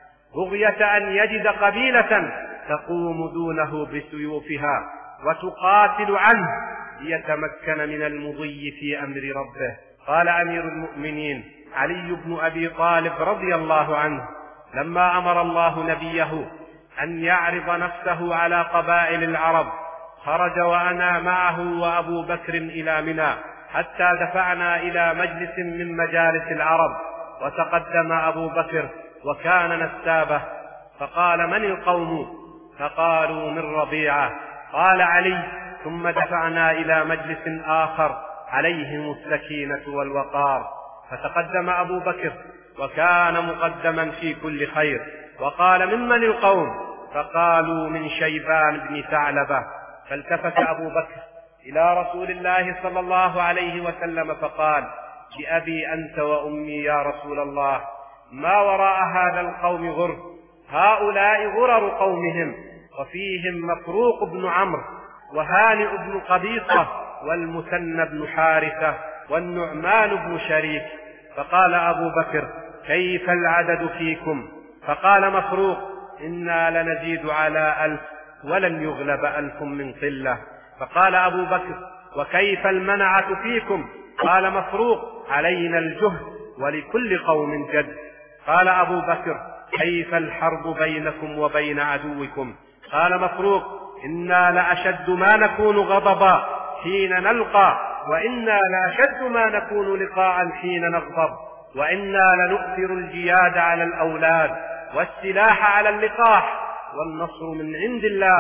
بغية أن يجد قبيلة تقوم دونه بسيوفها وتقاتل عنه ليتمكن من المضي في أمر ربه. قال أمير المؤمنين علي بن أبي طالب رضي الله عنه: لما أمر الله نبيه أن يعرض نفسه على قبائل العرب خرج وأنا معه وأبو بكر إلى منى، حتى دفعنا إلى مجلس من مجالس العرب، وتقدم أبو بكر وكان نسابه، فقال: من القوم؟ فقالوا: من ربيعة. قال علي: ثم دفعنا إلى مجلس آخر عليهم السكينة والوقار، فتقدم أبو بكر وكان مقدما في كل خير، وقال: ممن القوم؟ فقالوا: من شيبان بن ثعلبة. فالتفت أبو بكر إلى رسول الله صلى الله عليه وسلم فقال: بأبي أنت وأمي يا رسول الله، ما وراء هذا القوم غر، هؤلاء غرر قومهم، وفيهم مفروق بن عمرو وهانئ بن قبيصة والمثنى بن حارثة والنعمان بن شريك. فقال أبو بكر: كيف العدد فيكم؟ فقال مفروق: إنا لنزيد على ألف ولن يغلب ألف من قلة. فقال أبو بكر: وكيف المنعة فيكم؟ قال مفروق: علينا الجهد ولكل قوم جد. قال أبو بكر: كيف الحرب بينكم وبين عدوكم؟ قال مفروق: إنا لأشد ما نكون غضبا حين نلقى، وإنا لأشد ما نكون لقاء حين نغضب، وإنا لنؤثر الجياد على الأولاد والسلاح على اللقاح، والنصر من عند الله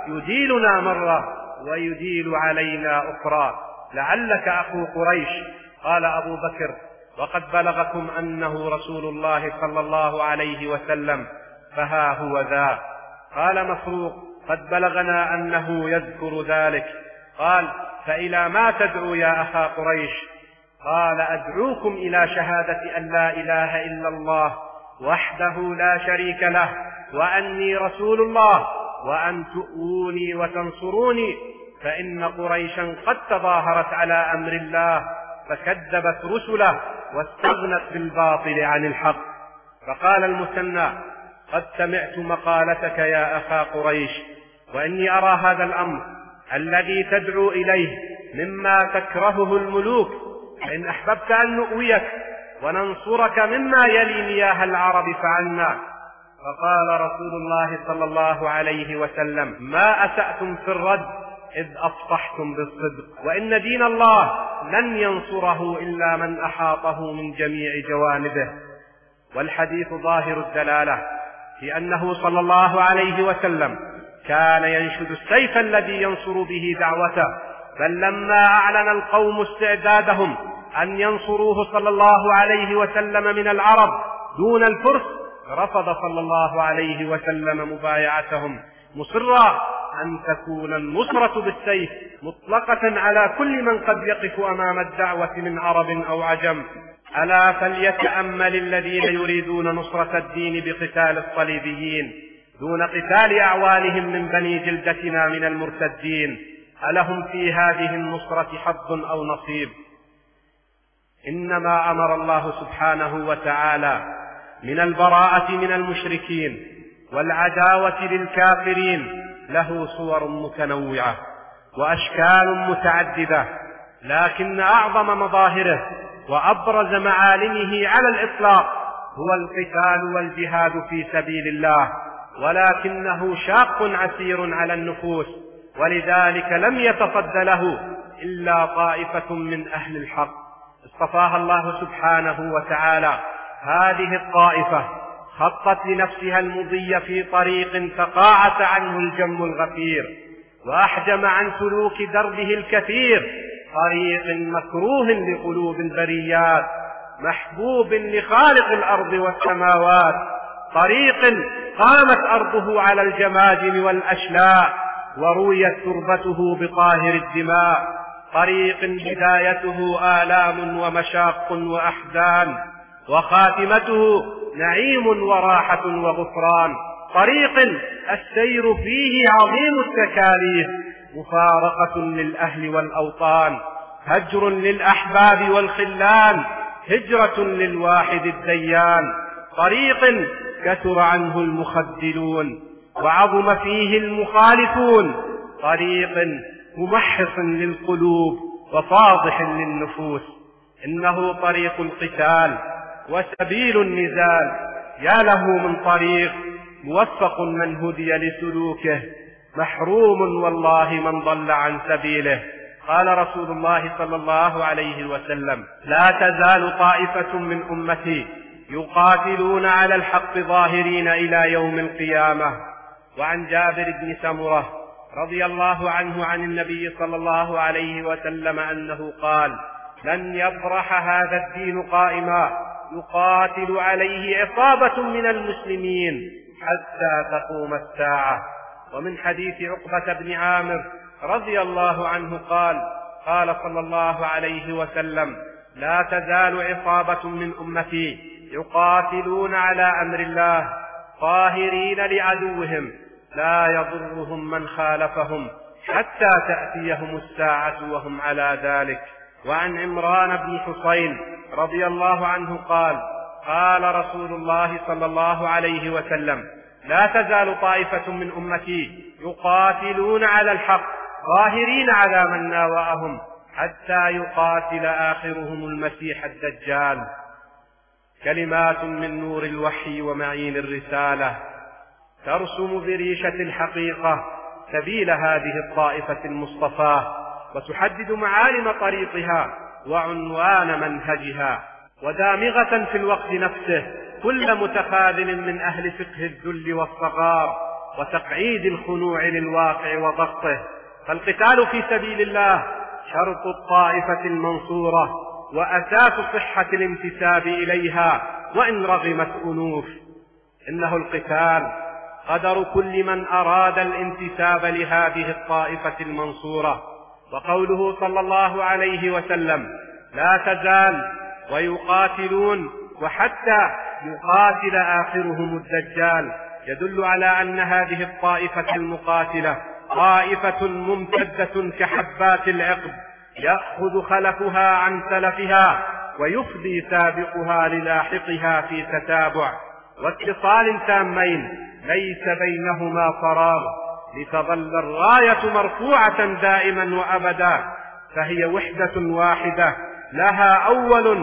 يديلنا مرة ويديل علينا أخرى، لعلك أخو قريش. قال أبو بكر: وقد بلغكم أنه رسول الله صلى الله عليه وسلم، فها هو ذا. قال مسروق: قد بلغنا أنه يذكر ذلك. قال: فإلى ما تدعو يا أخا قريش؟ قال: أدعوكم إلى شهادة أن لا إله إلا الله وحده لا شريك له، وأني رسول الله، وأن تؤوني وتنصروني، فإن قريشا قد تظاهرت على أمر الله فكذبت رسله واستغنت بالباطل عن الحق. فقال المثنى: قد سمعت مقالتك يا أخا قريش، وإني أرى هذا الأمر الذي تدعو إليه مما تكرهه الملوك، فإن أحببت أن نؤويك وننصرك مما يلي مياه العرب فعلنا. فقال رسول الله صلى الله عليه وسلم: ما أسأتم في الرد إذ أفصحتم بالصدق، وإن دين الله لن ينصره إلا من أحاطه من جميع جوانبه. والحديث ظاهر الدلالة في أنه صلى الله عليه وسلم كان ينشد السيف الذي ينصر به دعوته، بل لما أعلن القوم استعدادهم أن ينصروه صلى الله عليه وسلم من العرب دون الفرس، رفض صلى الله عليه وسلم مبايعتهم، مصرا أن تكون النصرة بالسيف مطلقة على كل من قد يقف أمام الدعوة من عرب أو عجم. ألا فليتأمل الذين يريدون نصرة الدين بقتال الصليبيين دون قتال أعوانهم من بني جلدتنا من المرتدين، ألهم في هذه النصرة حظ أو نصيب؟ إنما أمر الله سبحانه وتعالى من البراءة من المشركين والعداوة للكافرين له صور متنوعة وأشكال متعددة، لكن أعظم مظاهره وأبرز معالمه على الإطلاق هو القتال والجهاد في سبيل الله، ولكنه شاق عسير على النفوس، ولذلك لم يتصد له إلا طائفة من أهل الحق اصطفاها الله سبحانه وتعالى. هذه الطائفة خطت لنفسها المضي في طريق تقاعس عنه الجم الغفير، وأحجم عن سلوك دربه الكثير، طريق مكروه لقلوب البريات، محبوب لخالق الأرض والسماوات، طريق قامت أرضه على الجماجم والأشلاء ورويت تربته بطاهر الدماء، طريق بدايته آلام ومشاق وأحزان، وخاتمته نعيم وراحة وغفران، طريق السير فيه عظيم التكاليف، مفارقة للأهل والأوطان، هجر للأحباب والخلان، هجرة للواحد الديان، طريق كثر عنه المخذلون وعظم فيه المخالفون، طريق ممحص للقلوب وفاضح للنفوس. إنه طريق القتال وسبيل النزال، يا له من طريق موفق من هدي لسلوكه، محروم والله من ضل عن سبيله. قال رسول الله صلى الله عليه وسلم: لا تزال طائفة من أمتي يقاتلون على الحق ظاهرين إلى يوم القيامة. وعن جابر بن سمرة رضي الله عنه عن النبي صلى الله عليه وسلم أنه قال: لن يبرح هذا الدين قائما يقاتل عليه عصابة من المسلمين حتى تقوم الساعة. ومن حديث عقبة بن عامر رضي الله عنه قال: قال صلى الله عليه وسلم: لا تزال عصابة من أمتي يقاتلون على أمر الله قاهرين لعدوهم لا يضرهم من خالفهم حتى تأتيهم الساعة وهم على ذلك. وعن عمران بن حصين رضي الله عنه قال: قال رسول الله صلى الله عليه وسلم: لا تزال طائفة من أمتي يقاتلون على الحق ظاهرين على من ناوأهم حتى يقاتل آخرهم المسيح الدجال. كلمات من نور الوحي ومعين الرسالة ترسم بريشة الحقيقة سبيل هذه الطائفة المصطفاة، وتحدد معالم طريقها وعنوان منهجها، ودامغة في الوقت نفسه كل متخاذل من أهل فقه الذل والصغار وتقعيد الخنوع للواقع وضغطه. فالقتال في سبيل الله شرط الطائفة المنصورة وأساس صحة الانتساب إليها وإن رغمت أنوف. إنه القتال قدر كل من أراد الانتساب لهذه الطائفة المنصورة. وقوله صلى الله عليه وسلم: لا تزال ويقاتلون وحتى يقاتل آخرهم الدجال، يدل على أن هذه الطائفة المقاتلة طائفة ممتدة كحبات العقد، يأخذ خلفها عن سلفها ويفضي سابقها للاحقها في تتابع واتصال تامين ليس بينهما فراغ، لتظل الراية مرفوعة دائما وأبدا، فهي وحدة واحدة لها أول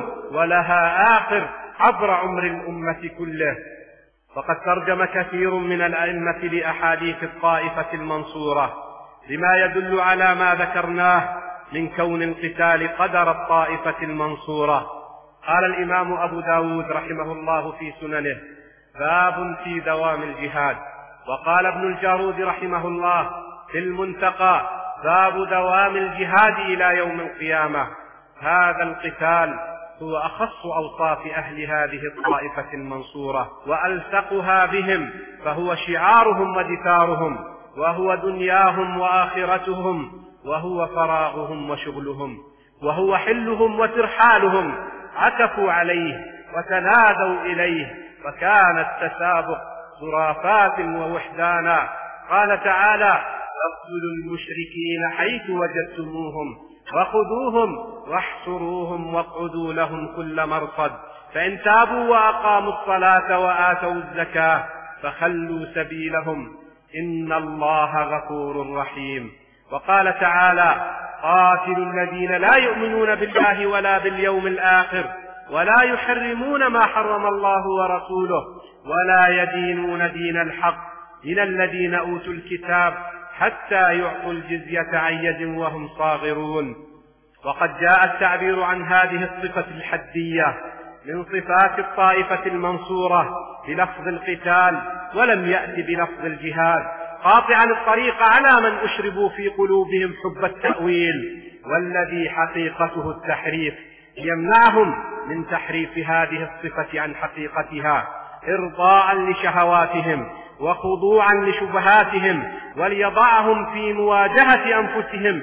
ولها آخر عبر عمر الأمة كله. فقد ترجم كثير من الأئمة لأحاديث الطائفة المنصورة لما يدل على ما ذكرناه من كون القتال قدر الطائفة المنصورة. قال الإمام أبو داود رحمه الله في سننه: باب في دوام الجهاد. وقال ابن الجارود رحمه الله في المنتقى: باب دوام الجهاد إلى يوم القيامة. هذا القتال هو أخص أوصاف أهل هذه الطائفة المنصورة وألصقها بهم، فهو شعارهم ودثارهم، وهو دنياهم وآخرتهم، وهو فراغهم وشغلهم، وهو حلهم وترحالهم. عكفوا عليه وتنادوا إليه، فكان التسابق خرافات ووحدانا. قال تعالى: اقتلوا المشركين حيث وجدتموهم وخذوهم واحصروهم واقعدوا لهم كل مرصد، فإن تابوا وأقاموا الصلاة وآتوا الزكاة فخلوا سبيلهم إن الله غفور رحيم. وقال تعالى: قاتلوا الذين لا يؤمنون بالله ولا باليوم الآخر ولا يحرمون ما حرم الله ورسوله ولا يدينون دين الحق من الذين أوتوا الكتاب حتى يعطوا الجزية عن يد وهم صاغرون. وقد جاء التعبير عن هذه الصفة الحدية من صفات الطائفة المنصورة بلفظ القتال، ولم يأتي بلفظ الجهاد، قاطعا الطريق على من أشربوا في قلوبهم حب التأويل والذي حقيقته التحريف، يمنعهم من تحريف هذه الصفة عن حقيقتها إرضاء لشهواتهم وخضوعا لشبهاتهم، وليضعهم في مواجهة أنفسهم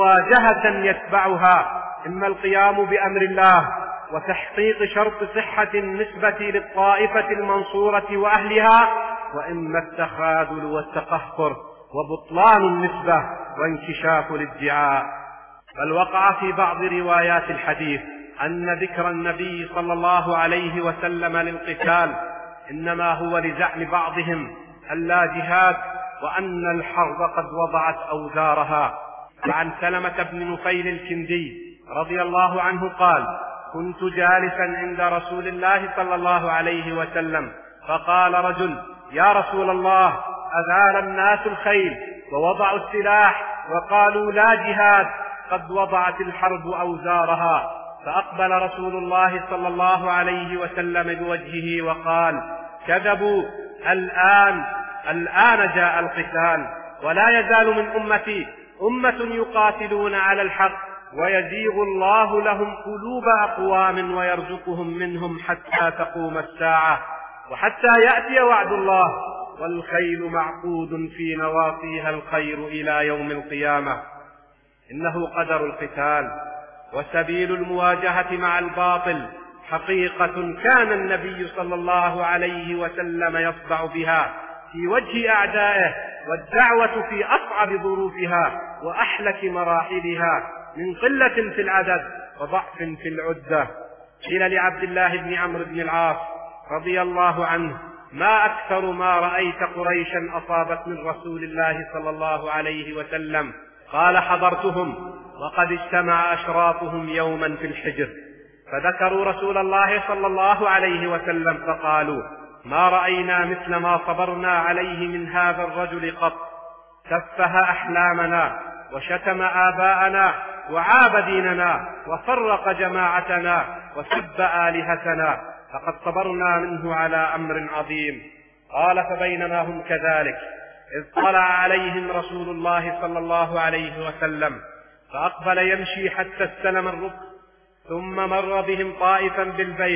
مواجهة يتبعها إما القيام بأمر الله وتحقيق شرط صحة النسبة للطائفة المنصورة وأهلها، وإما التخاذل والتقهقر وبطلان النسبة وانكشاف الادعاء. بل وقع في بعض روايات الحديث أن ذكر النبي صلى الله عليه وسلم للقتال إنما هو لزعم بعضهم ألا جهاد وأن الحرب قد وضعت أوزارها. وعن سلمة بن نفيل الكندي رضي الله عنه قال: كنت جالسا عند رسول الله صلى الله عليه وسلم فقال رجل: يا رسول الله، أذال الناس الخيل ووضعوا السلاح وقالوا لا جهاد، قد وضعت الحرب أوزارها. فأقبل رسول الله صلى الله عليه وسلم بوجهه وقال: كذبوا، الآن الآن جاء القتال، ولا يزال من أمتي أمة يقاتلون على الحق ويزيغ الله لهم قلوب أقوام ويرزقهم منهم حتى تقوم الساعة وحتى يأتي وعد الله، والخيل معقود في نواصيها الخير إلى يوم القيامة. إنه قدر القتال وسبيل المواجهة مع الباطل حقيقة كان النبي صلى الله عليه وسلم يصدع بها في وجه أعدائه، والدعوة في أصعب ظروفها وأحلك مراحلها من قلة في العدد وضعف في العدة. قيل لعبد الله بن عمرو بن العاص رضي الله عنه: ما أكثر ما رأيت قريشا أصابت من رسول الله صلى الله عليه وسلم؟ قال: حضرتهم وقد اجتمع أشراطهم يوما في الحجر، فذكروا رسول الله صلى الله عليه وسلم فقالوا: ما رأينا مثل ما صبرنا عليه من هذا الرجل قط، سفه أحلامنا وشتم آباءنا وعاب ديننا وفرق جماعتنا وسب آلهتنا، فقد صبرنا منه على أمر عظيم. قال: فبينما هم كذلك إذ طلع عليهم رسول الله صلى الله عليه وسلم فأقبل يمشي حتى استلم الركن، ثم مر بهم طائفا بالبيت،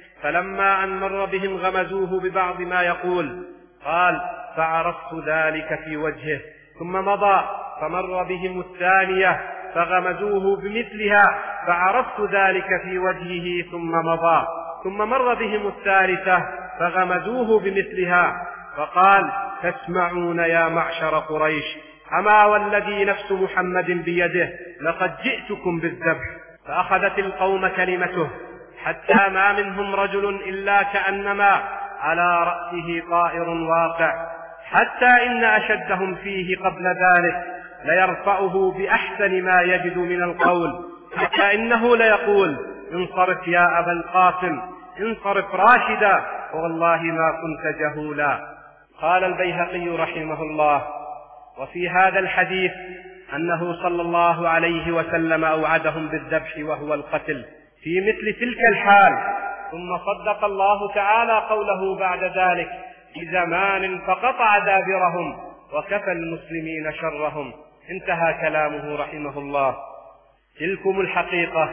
فلما أن مر بهم غمزوه ببعض ما يقول. قال: فعرفت ذلك في وجهه. ثم مضى فمر بهم الثانية فغمزوه بمثلها، فعرفت ذلك في وجهه. ثم مضى ثم مر بهم الثالثة فغمزوه بمثلها، فقال: تسمعون يا معشر قريش، أما والذي نفس محمد بيده لقد جئتكم بالذبح. فأخذت القوم كلمته حتى ما منهم رجل إلا كأنما على رأسه طائر واقع، حتى إن أشدهم فيه قبل ذلك ليرفعه بأحسن ما يجد من القول، حتى إنه ليقول: انصرف يا أبا القاسم، انصرف راشدا، والله ما كنت جهولا. قال البيهقي رحمه الله: وفي هذا الحديث أنه صلى الله عليه وسلم أوعدهم بالذبح وهو القتل في مثل تلك الحال، ثم صدق الله تعالى قوله بعد ذلك في زمان فقطع دابرهم وكفى المسلمين شرهم. انتهى كلامه رحمه الله. تلكم الحقيقة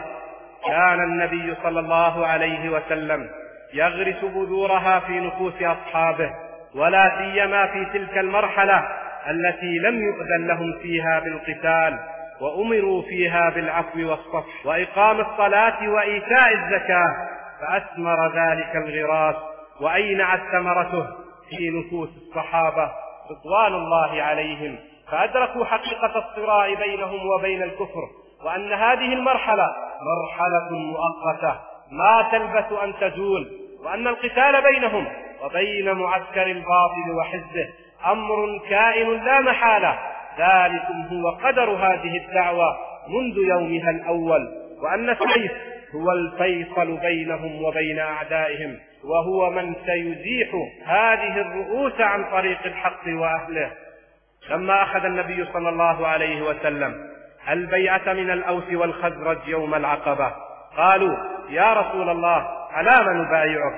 كان النبي صلى الله عليه وسلم يغرس بذورها في نفوس أصحابه، ولا سيما في تلك المرحلة التي لم يؤذن لهم فيها بالقتال، وأمروا فيها بالعفو والصفح وإقام الصلاة وإيتاء الزكاة، فأثمر ذلك الغراس وأينعت ثمرته في نفوس الصحابة رضوان الله عليهم، فأدركوا حقيقة الصراع بينهم وبين الكفر، وأن هذه المرحلة مرحلة مؤقتة ما تلبث أن تزول، وأن القتال بينهم وبين معسكر الباطل وحزبه أمر كائن لا محالة. ذلكم هو قدر هذه الدعوة منذ يومها الأول، وأن السيف هو الفيصل بينهم وبين أعدائهم، وهو من سيزيح هذه الرؤوس عن طريق الحق وأهله. لما أخذ النبي صلى الله عليه وسلم البيعة من الأوس والخزرج يوم العقبة، قالوا: يا رسول الله، على من نبايعك؟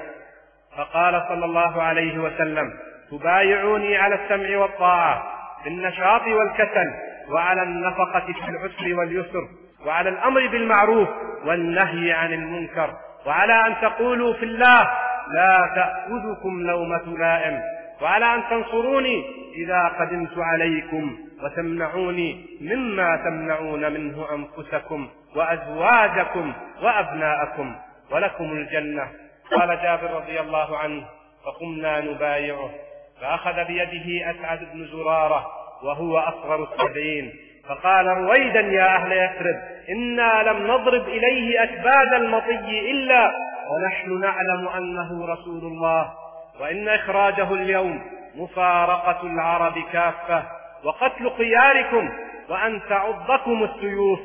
فقال صلى الله عليه وسلم: تبايعوني على السمع والطاعة في النشاط والكسل، وعلى النفقة في العسر واليسر، وعلى الأمر بالمعروف والنهي عن المنكر، وعلى أن تقولوا في الله لا تأخذكم لومة لائم، وعلى أن تنصروني إذا قدمت عليكم، وتمنعوني مما تمنعون منه أنفسكم وأزواجكم وأبناءكم، ولكم الجنة. قال جابر رضي الله عنه: فقمنا نبايعه، فأخذ بيده أسعد بن زرارة وهو أصغر السبعين، فقال: رويدا يا أهل يثرب، إنا لم نضرب إليه أكباد المطي إلا ونحن نعلم أنه رسول الله، وإن إخراجه اليوم مفارقة العرب كافة، وقتل خياركم، وأن تعضكم السيوف،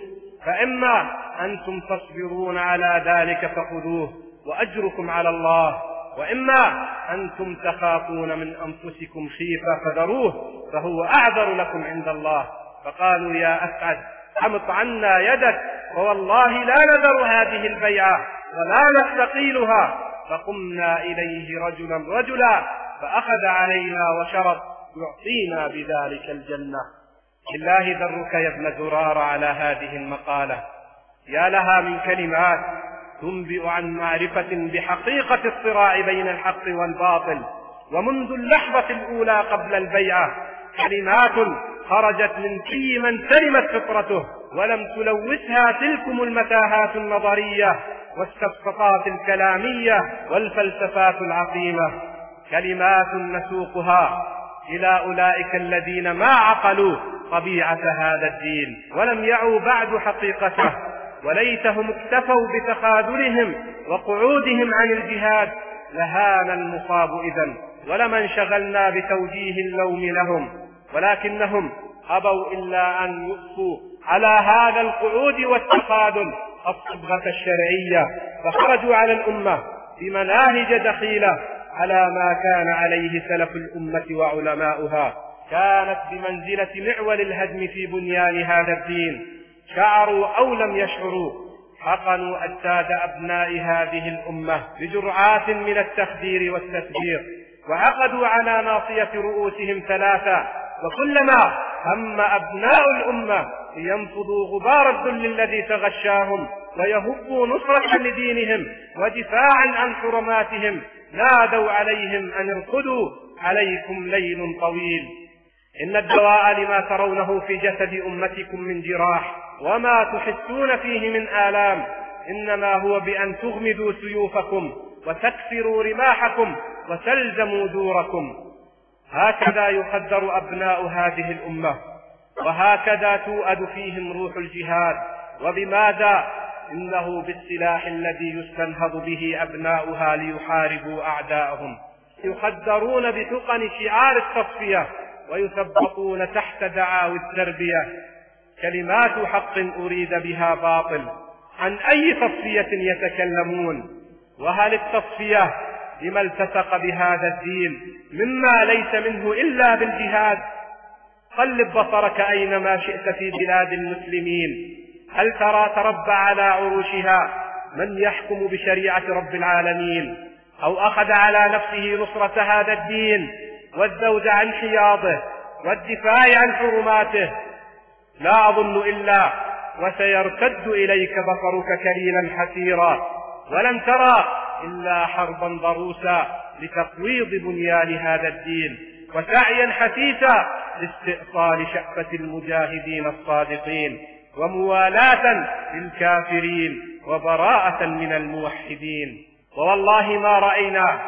فإما أنتم تصبرون على ذلك فخذوه وأجركم على الله، وإما أنتم تخافون من أنفسكم خيفة فذروه فهو أعذر لكم عند الله. فقالوا: يا أسعد، أمط عنا يدك، فوالله لا نذر هذه البيعة ولا نستقيلها. فقمنا إليه رجلا رجلا، فأخذ علينا وشرط يعطينا بذلك الجنة. بالله ذرك يا ابن زرار على هذه المقالة، يا لها من كلمات تنبئ عن معرفة بحقيقة الصراع بين الحق والباطل، ومنذ اللحظة الأولى قبل البيعة كلمات خرجت من في من سلمت فطرته ولم تلوثها تلكم المتاهات النظرية والسفسطات الكلامية والفلسفات العقيمة، كلمات نسوقها إلى أولئك الذين ما عقلوا طبيعة هذا الدين ولم يعوا بعد حقيقته، وليتهم اكتفوا بتخاذلهم وقعودهم عن الجهاد لهان المصاب إذن، ولما انشغلنا بتوجيه اللوم لهم، ولكنهم أبوا إلا أن يؤفوا على هذا القعود والتخاذل الصبغة الشرعية، فخرجوا على الأمة بمناهج دخيلة على ما كان عليه سلف الأمة وعلماؤها، كانت بمنزلة معول الهدم في بنيان هذا الدين. شعروا أو لم يشعروا حقنوا أجساد أبناء هذه الأمة بجرعات من التخدير والتثبير، وعقدوا على ناصية رؤوسهم ثلاثة وكلما هم أبناء الأمة لينفضوا غبار الذل الذي تغشاهم ويهبوا نصرة لدينهم ودفاعا عن حرماتهم نادوا عليهم أن ارقدوا عليكم ليل طويل. إن الدواء لما ترونه في جسد أمتكم من جراح وما تحسون فيه من آلام إنما هو بأن تغمدوا سيوفكم وتكسروا رماحكم وتلزموا دوركم. هكذا يقدر أبناء هذه الأمة، وهكذا توأد فيهم روح الجهاد. وبماذا؟ إنه بالسلاح الذي يستنهض به أبناؤها ليحاربوا أعداءهم. يخدرون بثقن شعار التصفية ويثبطون تحت دعاوى التربية. كلمات حق أريد بها باطل. عن أي تصفية يتكلمون؟ وهل التصفية لما التصق بهذا الدين مما ليس منه إلا بالجهاد؟ قلب بصرك أينما شئت في بلاد المسلمين، هل ترى تربى على عروشها من يحكم بشريعة رب العالمين أو أخذ على نفسه نصرة هذا الدين والذود عن حياضه والدفاع عن حرماته؟ لا أظن إلا وسيرتد إليك بصرك كليلا حسيرا، ولن ترى إلا حربا ضروسا لتقويض بنيان هذا الدين وسعيا حثيثا لاستئصال شأفة المجاهدين الصادقين وموالاة للكافرين وبراءة من الموحدين. ووالله ما رأينا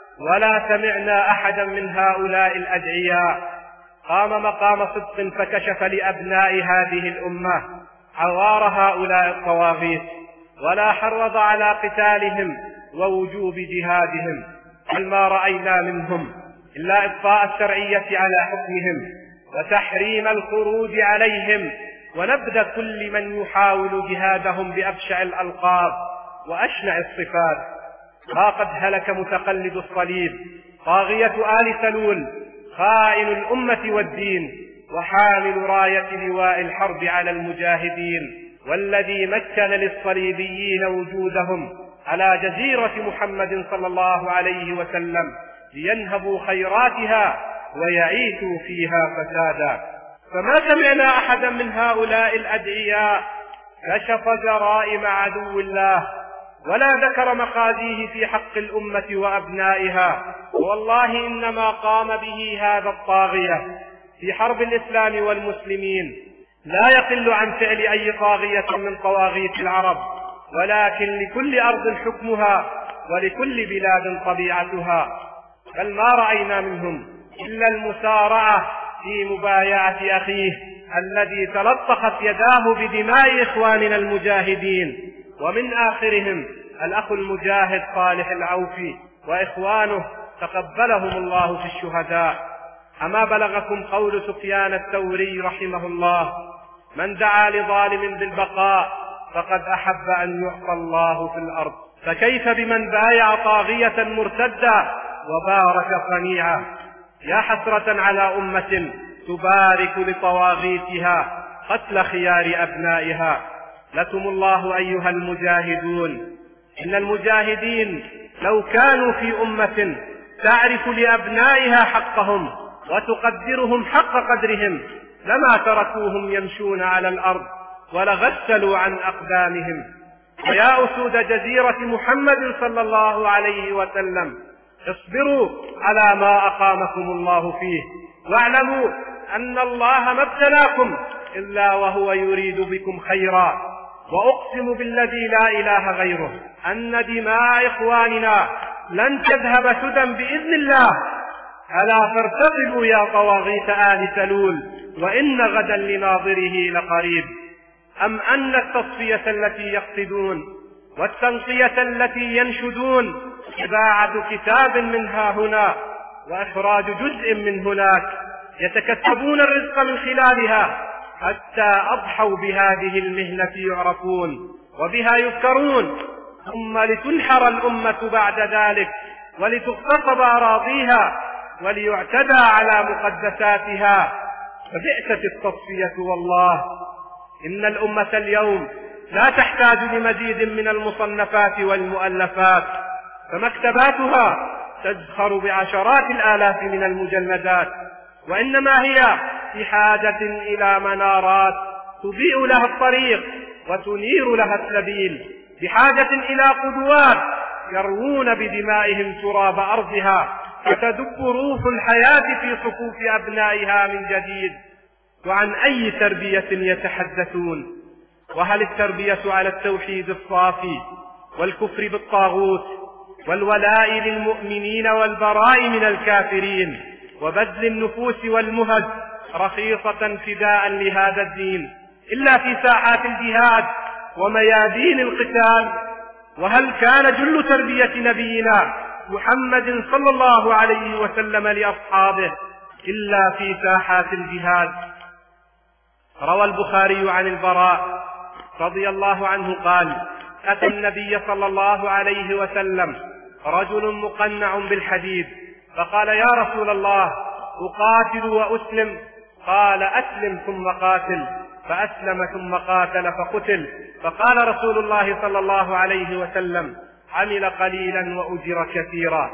ولا سمعنا أحدا من هؤلاء الأدعياء قام مقام صدق فكشف لأبناء هذه الأمة عوار هؤلاء الطواغيت، ولا حرض على قتالهم ووجوب جهادهم، بل ما رأينا منهم إلا إبقاء الشرعية على حكمهم وتحريم الخروج عليهم ونبذ كل من يحاول جهادهم بأبشع الألقاب وأشنع الصفات. ما قد هلك متقلد الصليب طاغية آل سلول خائن الأمة والدين وحامل راية لواء الحرب على المجاهدين، والذي مكن للصليبيين وجودهم على جزيرة محمد صلى الله عليه وسلم لينهبوا خيراتها ويعيثوا فيها فسادا. فما سمعنا أحدا من هؤلاء الأدعياء كشف جرائم عدو الله ولا ذكر مخازيه في حق الأمة وأبنائها. والله إنما قام به هذا الطاغية في حرب الإسلام والمسلمين لا يقل عن فعل أي طاغية من طواغيت العرب، ولكن لكل أرض حكمها ولكل بلاد طبيعتها. بل ما رأينا منهم إلا المسارعة في مبايعة أخيه الذي تلطخت يداه بدماء إخواننا المجاهدين، ومن آخرهم الأخ المجاهد صالح العوفي وإخوانه تقبلهم الله في الشهداء. أما بلغكم قول سفيان الثوري رحمه الله: من دعا لظالم بالبقاء فقد أحب أن يعطى الله في الأرض. فكيف بمن بايع طاغية مرتدة وبارك صنيعه؟ يا حسرة على أمة تبارك لطواغيتها قتل خيار أبنائها. لكم الله أيها المجاهدون. إن المجاهدين لو كانوا في أمة تعرف لأبنائها حقهم وتقدرهم حق قدرهم لما تركوهم يمشون على الأرض ولغسلوا عن أقدامهم. ويا أسود جزيرة محمد صلى الله عليه وسلم، اصبروا على ما أقامكم الله فيه، واعلموا أن الله ما ابتلاكم إلا وهو يريد بكم خيرا. وأقسم بالذي لا إله غيره أن دماء إخواننا لن تذهب سدى بإذن الله. ألا فارتقبوا يا طواغيت آل سلول، وإن غدا لناظره لقريب. أم أن التصفية التي يقصدون والتنقية التي ينشدون إذاعة كتاب منها هنا وإخراج جزء من هناك يتكتبون الرزق من خلالها حتى أضحوا بهذه المهنة يعرفون وبها يذكرون، ثم لتنحر الأمة بعد ذلك ولتغتصب أراضيها وليعتدى على مقدساتها. فبئست التصفية والله. إن الأمة اليوم لا تحتاج لمزيد من المصنفات والمؤلفات، فمكتباتها تزخر بعشرات الآلاف من المجلدات، وإنما هي بحاجة إلى منارات تضيء لها الطريق وتنير لها السبيل، بحاجة إلى قدوات يروون بدمائهم تراب أرضها فتدب روح الحياة في صفوف أبنائها من جديد. وعن أي تربية يتحدثون؟ وهل التربية على التوحيد الصافي والكفر بالطاغوت والولاء للمؤمنين والبراء من الكافرين وبذل النفوس والمهج رخيصة فداء لهذا الدين إلا في ساحات الجهاد وميادين القتال؟ وهل كان جل تربية نبينا محمد صلى الله عليه وسلم لأصحابه إلا في ساحات الجهاد؟ روى البخاري عن البراء رضي الله عنه قال: أتى النبي صلى الله عليه وسلم رجل مقنع بالحديد فقال: يا رسول الله، أقاتل وأسلم؟ قال: أسلم ثم قاتل. فأسلم ثم قاتل فقتل. فقال رسول الله صلى الله عليه وسلم: عمل قليلا وأجر كثيرا.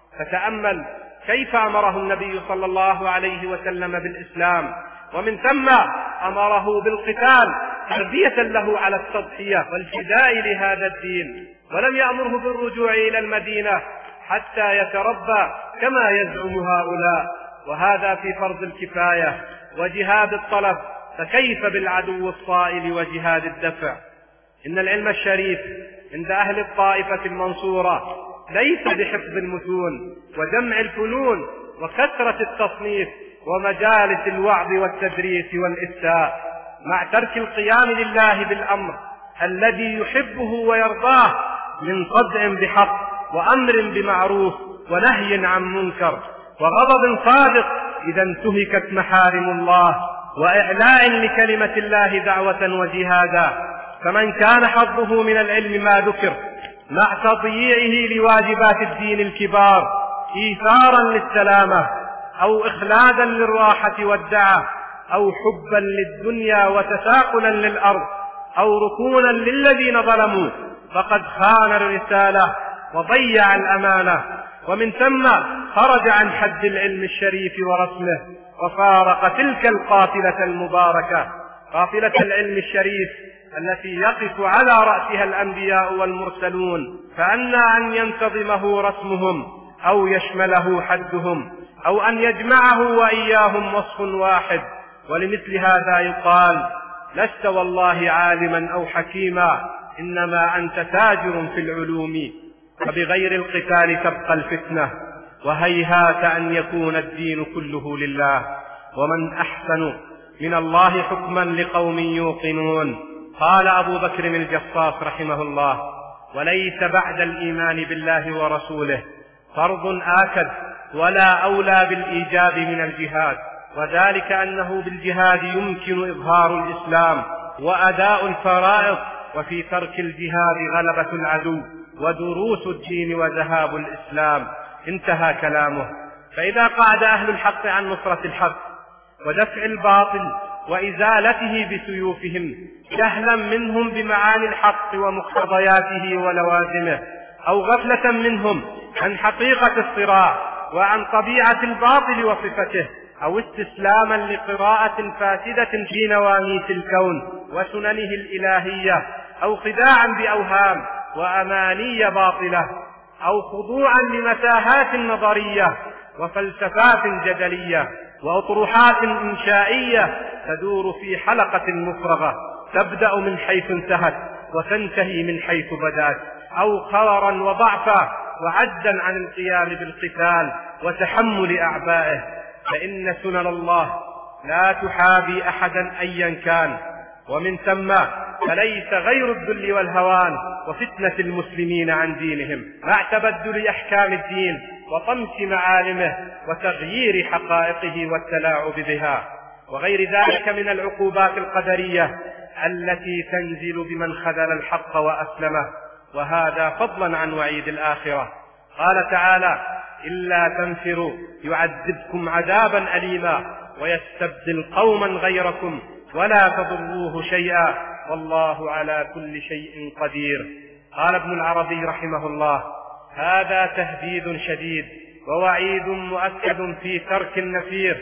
فتأمل كيف أمره النبي صلى الله عليه وسلم بالإسلام، ومن ثم أمره بالقتال تربية له على التضحية والفداء لهذا الدين، ولم يأمره بالرجوع إلى المدينة حتى يتربى كما يزعم هؤلاء، وهذا في فرض الكفاية وجهاد الطلب، فكيف بالعدو الصائل وجهاد الدفع؟ إن العلم الشريف عند أهل الطائفة المنصورة ليس بحفظ المتون وجمع الفنون وكثرة التصنيف ومجالس الوعظ والتدريس والإفتاء، مع ترك القيام لله بالأمر الذي يحبه ويرضاه من صدع بحق وأمر بمعروف ونهي عن منكر وغضب صادق إذا انتهكت محارم الله وإعلاء لكلمة الله دعوة وجهادا. فمن كان حظه من العلم ما ذكر مع تضييعه لواجبات الدين الكبار إيثارا للسلامة أو إخلادا للراحة والدعة أو حبا للدنيا وتساقلا للأرض أو ركونا للذين ظلموا، فقد خان الرسالة وضيع الأمانة، ومن ثم خرج عن حد العلم الشريف ورسمه وفارق تلك القافلة المباركة، قافلة العلم الشريف التي يقف على رأسها الأنبياء والمرسلون، فأنى أن ينتظمه رسمهم أو يشمله حدهم أو أن يجمعه وإياهم وصف واحد. ولمثل هذا يقال: لست والله عالما أو حكيما، إنما أنت تاجر في العلوم. فبغير القتال تبقى الفتنة، وهيهات أن يكون الدين كله لله. ومن أحسن من الله حكما لقوم يوقنون. قال أبو بكر الجصاص رحمه الله: وليس بعد الإيمان بالله ورسوله فرض آكد ولا أولى بالإيجاب من الجهاد، وذلك أنه بالجهاد يمكن إظهار الإسلام وأداء الفرائض، وفي ترك الجهاد غلبة العدو ودروس الدين وذهاب الإسلام. انتهى كلامه. فإذا قعد أهل الحق عن نصرة الحق ودفع الباطل وإزالته بسيوفهم جهلا منهم بمعاني الحق ومقتضياته ولوازمه، أو غفلة منهم عن حقيقة الصراع وعن طبيعة الباطل وصفته، أو استسلاما لقراءة فاسدة في نواميس الكون وسننه الإلهية، أو خداعا بأوهام وأماني باطلة، أو خضوعا لمتاهات نظرية وفلسفات جدلية وأطروحات إنشائية تدور في حلقة مفرغة تبدأ من حيث انتهت وتنتهي من حيث بدأت، أو خورا وضعفا وعجزا عن القيام بالقتال وتحمل أعبائه. فإن سنن الله لا تحابي أحدا أيا كان، ومن ثم فليس غير الذل والهوان وفتنة المسلمين عن دينهم مع تبدل أحكام الدين وطمس معالمه وتغيير حقائقه والتلاعب بها، وغير ذلك من العقوبات القدرية التي تنزل بمن خذل الحق وأسلمه، وهذا فضلا عن وعيد الآخرة. قال تعالى: إلا تنفروا يعذبكم عذابا أليما ويستبدل قوما غيركم ولا تضروه شيئا والله على كل شيء قدير. قال ابن العربي رحمه الله: هذا تهديد شديد ووعيد مؤكد في ترك النفير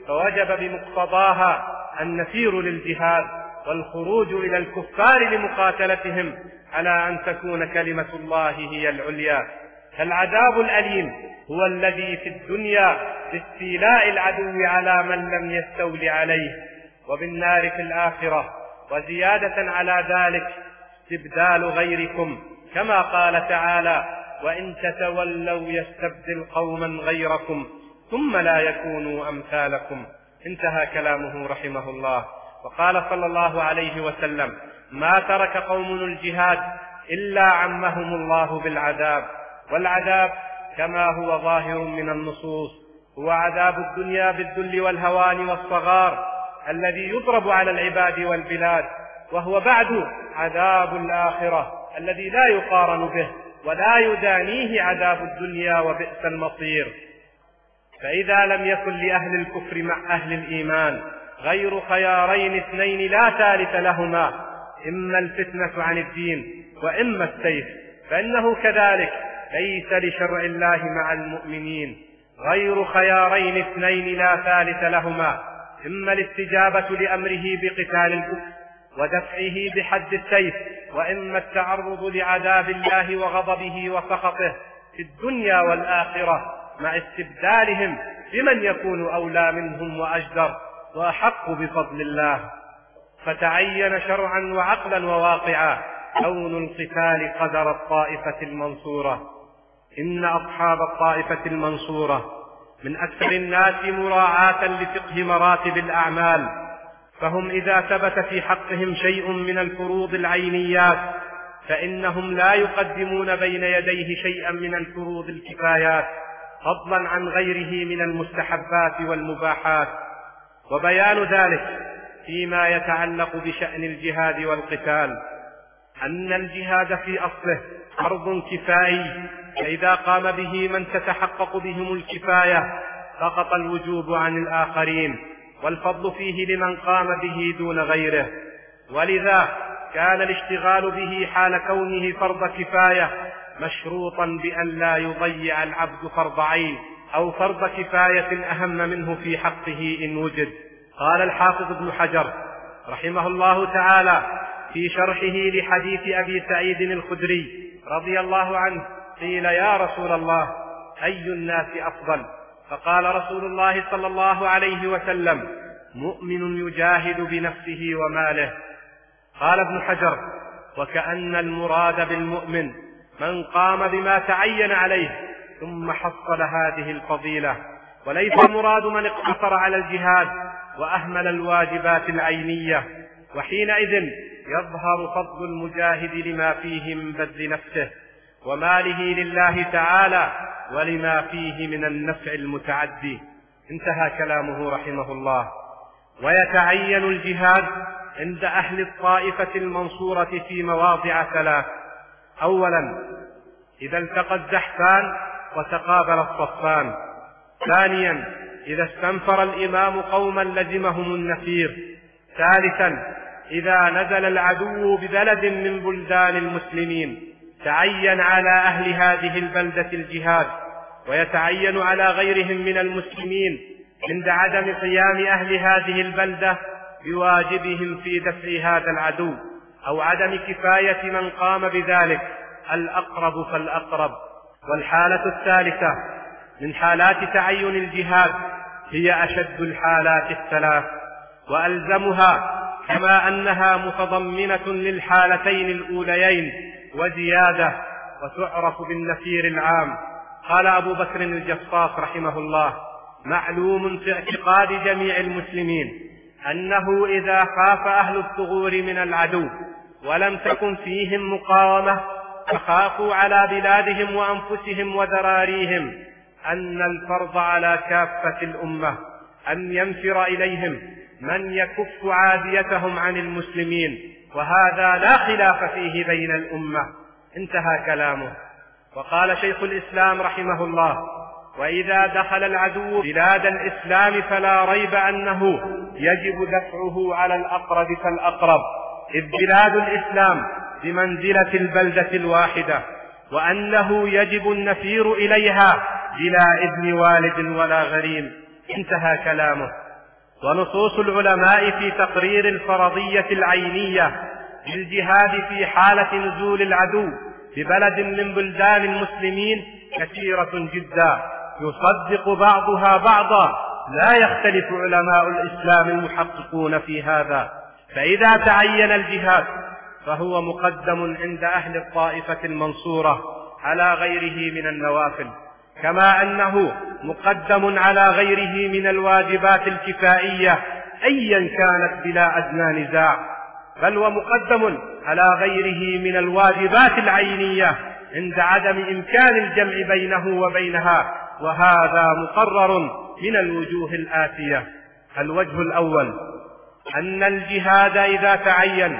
فوجب بمقتضاها النفير للجهاد والخروج إلى الكفار لمقاتلتهم على أن تكون كلمة الله هي العليا. فالعذاب الأليم هو الذي في الدنيا باستيلاء العدو على من لم يستول عليه، وبالنار في الآخرة، وزيادة على ذلك استبدال غيركم، كما قال تعالى: وإن تتولوا يستبدل قوما غيركم ثم لا يكونوا أمثالكم. انتهى كلامه رحمه الله. وقال صلى الله عليه وسلم: ما ترك قوم الجهاد إلا عمهم الله بالعذاب. والعذاب كما هو ظاهر من النصوص هو عذاب الدنيا بالذل والهوان والصغار الذي يضرب على العباد والبلاد، وهو بعد عذاب الآخرة الذي لا يقارن به ولا يدانيه عذاب الدنيا، وبئس المصير. فإذا لم يكن لأهل الكفر مع أهل الإيمان غير خيارين اثنين لا ثالث لهما، إما الفتنة عن الدين وإما السيف، فإنه كذلك ليس لشرع الله مع المؤمنين غير خيارين اثنين لا ثالث لهما، إما الاستجابة لأمره بقتال الكفر ودفعه بحد السيف، وإما التعرض لعذاب الله وغضبه وسخطه في الدنيا والآخرة مع استبدالهم بمن يكون أولى منهم وأجدر وأحق بفضل الله. فتعين شرعا وعقلا وواقعا كون القتال قدر الطائفة المنصورة. إن أصحاب الطائفة المنصورة من أكثر الناس مراعاة لفقه مراتب الأعمال، فهم إذا ثبت في حقهم شيء من الفروض العينيات فإنهم لا يقدمون بين يديه شيئا من الفروض الكفايات فضلا عن غيره من المستحبات والمباحات. وبيان ذلك فيما يتعلق بشأن الجهاد والقتال أن الجهاد في أصله فرض كفائي، فإذا قام به من تتحقق بهم الكفاية سقط الوجوب عن الآخرين، والفضل فيه لمن قام به دون غيره. ولذا كان الاشتغال به حال كونه فرض كفاية مشروطا بأن لا يضيع العبد فرض عين أو فرض كفاية أهم منه في حقه إن وجد. قال الحافظ ابن حجر رحمه الله تعالى في شرحه لحديث أبي سعيد الخدري رضي الله عنه: قيل يا رسول الله أي الناس أفضل؟ فقال رسول الله صلى الله عليه وسلم: مؤمن يجاهد بنفسه وماله. قال ابن حجر: وكأن المراد بالمؤمن من قام بما تعين عليه ثم حصل هذه الفضيلة، وليس المراد من اقتصر على الجهاد وأهمل الواجبات العينية، وحينئذ يظهر فضل المجاهد لما فيه من بذل نفسه وماله لله تعالى ولما فيه من النفع المتعدي. انتهى كلامه رحمه الله. ويتعين الجهاد عند أهل الطائفة المنصورة في مواضع ثلاث: أولا إذا التقى الزحفان وتقابل الصفان، ثانيا إذا استنفر الإمام قوما لزمهم النفير، ثالثا إذا نزل العدو ببلد من بلدان المسلمين تعين على أهل هذه البلدة الجهاد، ويتعين على غيرهم من المسلمين عند عدم قيام أهل هذه البلدة بواجبهم في دفع هذا العدو أو عدم كفاية من قام بذلك، الأقرب فالأقرب. والحالة الثالثة من حالات تعين الجهاد هي أشد الحالات الثلاث وألزمها، كما أنها متضمنة للحالتين الأوليين وزيادة، وتعرف بالنفير العام. قال أبو بكر الجصاص رحمه الله: معلوم في اعتقاد جميع المسلمين أنه إذا خاف أهل الثغور من العدو ولم تكن فيهم مقاومة فخافوا على بلادهم وأنفسهم وذراريهم، أن الفرض على كافة الأمة أن ينفر إليهم من يكف عاديتهم عن المسلمين، وهذا لا خلاف فيه بين الأمة. انتهى كلامه. وقال شيخ الإسلام رحمه الله: وإذا دخل العدو بلاد الإسلام فلا ريب أنه يجب دفعه على الأقرب فالأقرب، إذ بلاد الإسلام بمنزلة البلدة الواحدة، وأنه يجب النفير إليها بلا إذن والد ولا غريم. انتهى كلامه. ونصوص العلماء في تقرير الفرضية العينية للجهاد في حالة نزول العدو ببلد من بلدان المسلمين كثيرة جدا يصدق بعضها بعضا، لا يختلف علماء الإسلام المحققون في هذا. فإذا تعين الجهاد فهو مقدم عند أهل الطائفة المنصورة على غيره من النوافل، كما أنه مقدم على غيره من الواجبات الكفائية أيا كانت بلا أدنى نزاع، بل ومقدم على غيره من الواجبات العينية عند عدم إمكان الجمع بينه وبينها، وهذا مقرر من الوجوه الآتية. الوجه الأول أن الجهاد إذا تعين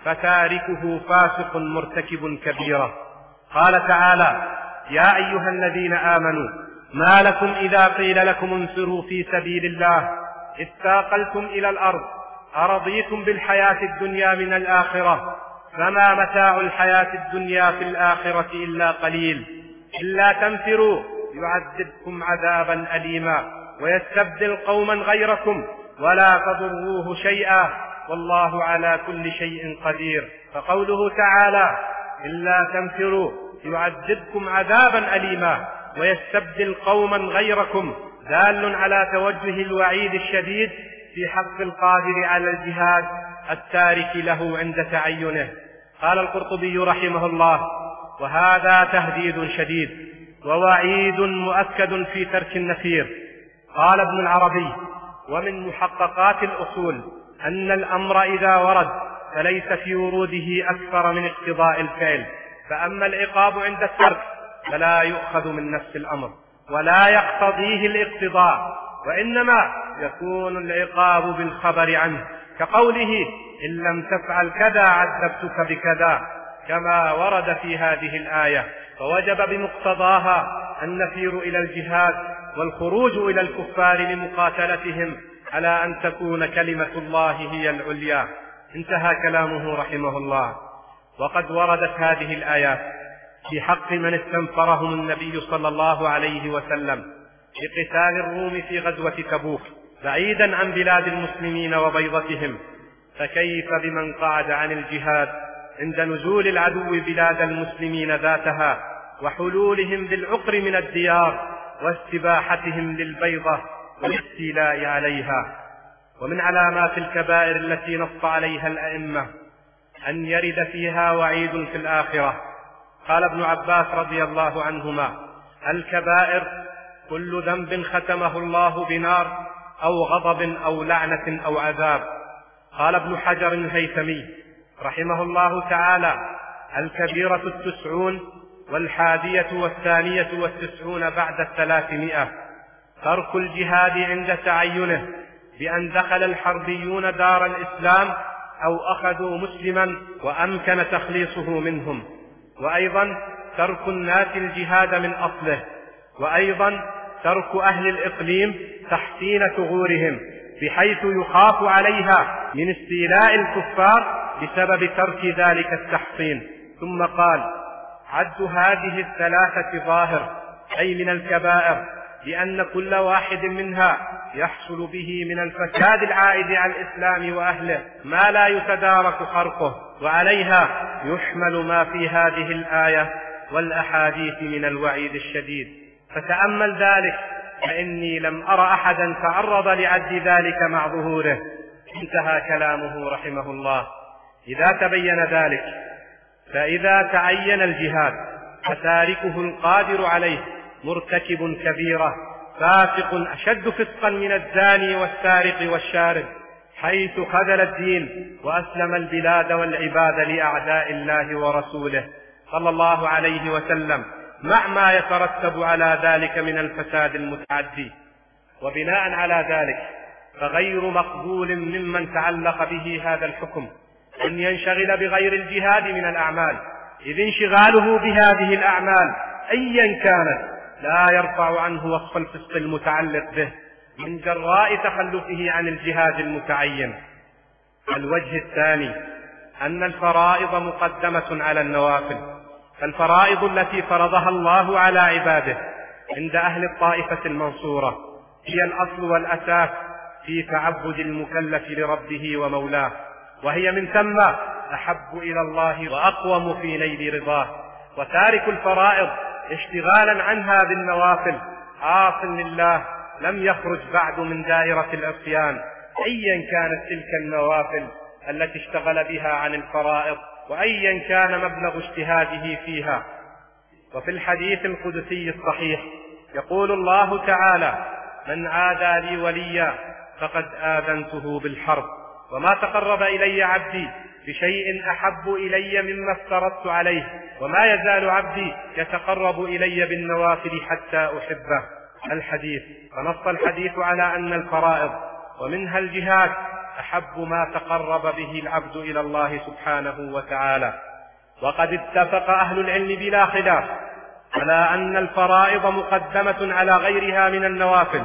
فتاركه فاسق مرتكب كبيرة. قال تعالى: يا أيها الذين آمنوا ما لكم إذا قيل لكم انفروا في سبيل الله اثاقلتم إلى الأرض أرضيتم بالحياة الدنيا من الآخرة فما متاع الحياة الدنيا في الآخرة إلا قليل إلا تنفروا يعذبكم عذابا أليما ويستبدل قوما غيركم ولا تضروه شيئا والله على كل شيء قدير. فقوله تعالى إلا تنفروا يعذبكم عذابا أليما ويستبدل قوما غيركم دال على توجه الوعيد الشديد في حق القادر على الجهاد التارك له عند تعينه. قال القرطبي رحمه الله: وهذا تهديد شديد ووعيد مؤكد في ترك النفير. قال ابن العربي: ومن محققات الأصول أن الأمر إذا ورد فليس في وروده أكثر من اقتضاء الفعل، فأما العقاب عند الترك فلا يؤخذ من نفس الأمر ولا يقتضيه الاقتضاء، وإنما يكون العقاب بالخبر عنه، كقوله: إن لم تفعل كذا عذبتك بكذا، كما ورد في هذه الآية. فوجب بمقتضاها النفير إلى الجهاد والخروج إلى الكفار لمقاتلتهم على أن تكون كلمة الله هي العليا. انتهى كلامه رحمه الله. وقد وردت هذه الآيات في حق من استنفرهم النبي صلى الله عليه وسلم لقتال الروم في غزوة تبوك بعيدا عن بلاد المسلمين وبيضتهم، فكيف بمن قعد عن الجهاد عند نزول العدو بلاد المسلمين ذاتها وحلولهم بالعقر من الديار واستباحتهم للبيضة والاستيلاء عليها. ومن علامات الكبائر التي نص عليها الأئمة أن يرد فيها وعيد في الآخرة. قال ابن عباس رضي الله عنهما: الكبائر كل ذنب ختمه الله بنار أو غضب أو لعنة أو عذاب. قال ابن حجر الهيثمي رحمه الله تعالى: الكبيرة التسعون والحادية والثانية والتسعون بعد الثلاثمائة ترك الجهاد عند تعينه بأن دخل الحربيون دار الإسلام أو أخذوا مسلما وأمكن تخليصه منهم، وأيضا ترك الناس الجهاد من أصله، وأيضا ترك أهل الإقليم تحسين ثغورهم بحيث يخاف عليها من استيلاء الكفار بسبب ترك ذلك التحصين. ثم قال: عد هذه الثلاثة ظاهر أي من الكبائر، لأن كل واحد منها يحصل به من الفساد العائد على الإسلام وأهله ما لا يتدارك خرقه، وعليها يحمل ما في هذه الآية والأحاديث من الوعيد الشديد. فتأمل ذلك، فإني لم أر أحدا تعرض لعد ذلك مع ظهوره. انتهى كلامه رحمه الله. إذا تبين ذلك فإذا تعين الجهاد فتاركه القادر عليه مرتكب كبيرة فاسق أشد فسقا من الزاني والسارق والشارد، حيث خذل الدين وأسلم البلاد والعباد لأعداء الله ورسوله صلى الله عليه وسلم، مع ما يترتب على ذلك من الفساد المتعدي. وبناء على ذلك فغير مقبول ممن تعلق به هذا الحكم أن ينشغل بغير الجهاد من الأعمال، إذ انشغاله بهذه الأعمال أيا كانت لا يرفع عنه وصف الفسق المتعلق به من جراء تخلفه عن الجهاد المتعين. الوجه الثاني أن الفرائض مقدمة على النوافل، فالفرائض التي فرضها الله على عباده عند أهل الطائفة المنصورة هي الأصل والأساس في تعبد المكلف لربه ومولاه، وهي من ثم أحب إلى الله وأقوم في نيل رضاه. وتارك الفرائض اشتغالا عنها بالنوافل عاص لله لم يخرج بعد من دائرة العصيان، أيا كانت تلك النوافل التي اشتغل بها عن الفرائض، وأيا كان مبلغ اجتهاده فيها. وفي الحديث القدسي الصحيح يقول الله تعالى: من عادى لي وليا فقد آذنته بالحرب، وما تقرب إلي عبدي بشيء أحب إلي مما افترضت عليه، وما يزال عبدي يتقرب إلي بالنوافل حتى أحبه. الحديث. فنص الحديث على أن الفرائض ومنها الجهاد أحب ما تقرب به العبد إلى الله سبحانه وتعالى. وقد اتفق أهل العلم بلا خلاف على أن الفرائض مقدمة على غيرها من النوافل،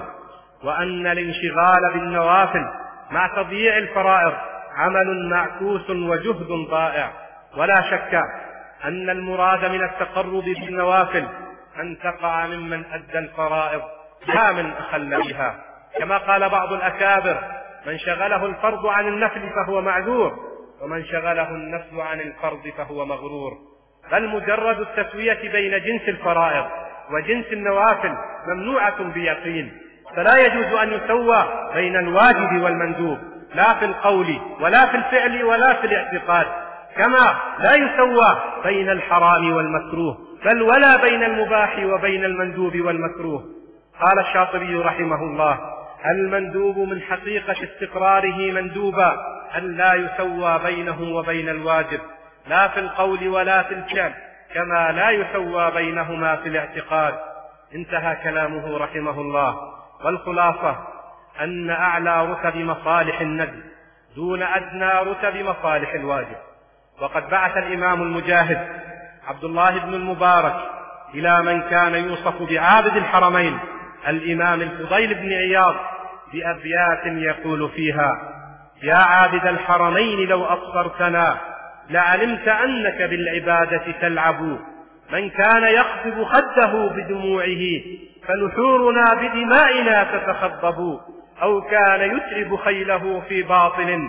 وأن الانشغال بالنوافل مع تضييع الفرائض عمل معكوس وجهد ضائع. ولا شك أن المراد من التقرب بالنوافل أن تقع ممن أدى الفرائض لا من أخل بها، كما قال بعض الأكابر: من شغله الفرض عن النفل فهو معذور، ومن شغله النفل عن الفرض فهو مغرور. بل مجرد التسوية بين جنس الفرائض وجنس النوافل ممنوعة بيقين، فلا يجوز أن يسوى بين الواجب والمندوب، لا في القول ولا في الفعل ولا في الاعتقاد، كما لا يسوى بين الحرام والمكروه، بل ولا بين المباح وبين المندوب والمكروه. قال الشاطبي رحمه الله: المندوب من حقيقة استقراره مندوبا أن لا يسوى بينه وبين الواجب، لا في القول ولا في الفعل، كما لا يسوى بينهما في الاعتقاد. انتهى كلامه رحمه الله. والخلاصة أن أعلى رتب مصالح الندب دون أدنى رتب مصالح الواجب. وقد بعث الإمام المجاهد عبد الله بن المبارك إلى من كان يوصف بعابد الحرمين الإمام الفضيل بن عياض بأبيات يقول فيها: يا عابد الحرمين لو أبصرتنا لعلمت أنك بالعبادة تلعب، من كان يخفض خده بدموعه فنحورنا بدمائنا تتخضب، أو كان يتعب خيله في باطل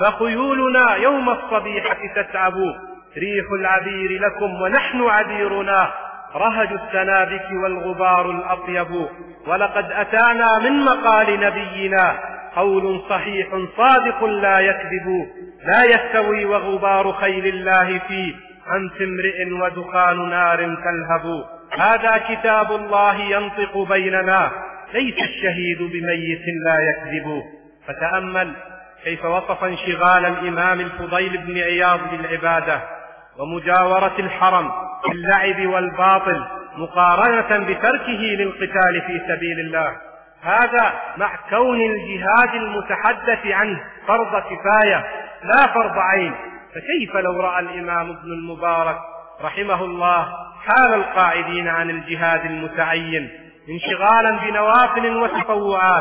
فخيولنا يوم الصبيحة تتعب، ريح العبير لكم ونحن عبيرنا رهج السنابك والغبار الأطيب، ولقد أتانا من مقال نبينا قول صحيح صادق لا يكذب، لا يستوي وغبار خيل الله في أنف امرئ ودخان نار تلهب، هذا كتاب الله ينطق بيننا ليس الشهيد بميت لا يكذب. فتأمل كيف وصف انشغال الإمام الفضيل بن عياض بالعبادة ومجاورة الحرم باللعب والباطل مقارنة بتركه للقتال في سبيل الله، هذا مع كون الجهاد المتحدث عنه فرض كفاية لا فرض عين. فكيف لو رأى الإمام ابن المبارك رحمه الله حال القاعدين عن الجهاد المتعين انشغالا بنوافل وتطوعات؟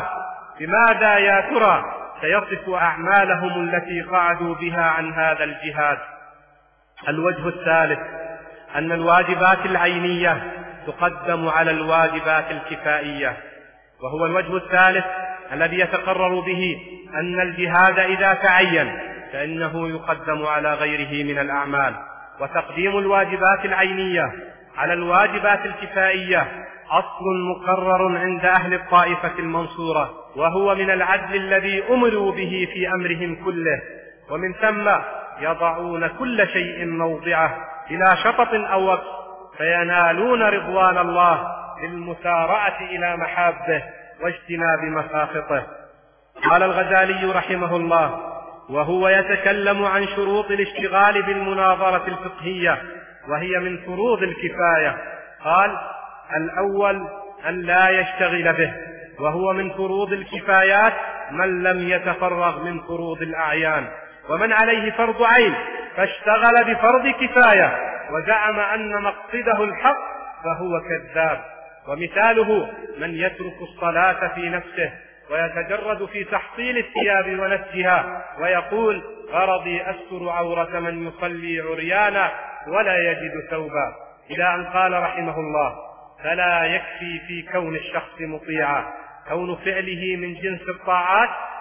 بماذا يا ترى سيصف أعمالهم التي قعدوا بها عن هذا الجهاد؟ الوجه الثالث أن الواجبات العينية تقدم على الواجبات الكفائية، وهو الوجه الثالث الذي يتقرر به أن الجهاد إذا تعين فإنه يقدم على غيره من الأعمال. وتقديم الواجبات العينية على الواجبات الكفائية أصل مقرر عند أهل الطائفة المنصورة، وهو من العدل الذي أمروا به في أمرهم كله، ومن ثم يضعون كل شيء موضعه بلا شطط أو وقت فينالون رضوان الله بالمسارعة إلى محابه واجتناب مخافته. قال الغزالي رحمه الله وهو يتكلم عن شروط الاشتغال بالمناظرة الفقهية وهي من فروض الكفاية، قال: الأول أن لا يشتغل به، وهو من فروض الكفايات من لم يتفرغ من فروض الأعيان. ومن عليه فرض عين فاشتغل بفرض كفاية وزعم أن مقصده الحق فهو كذاب. ومثاله من يترك الصلاة في نفسه ويتجرد في تحصيل الثياب ونسجها ويقول: غرضي أستر عورة من يصلي عريانا ولا يجد ثوبا، إلى أن قال رحمه الله: فلا يكفي في كون الشخص مطيعا كون فعله من جنس الطاعات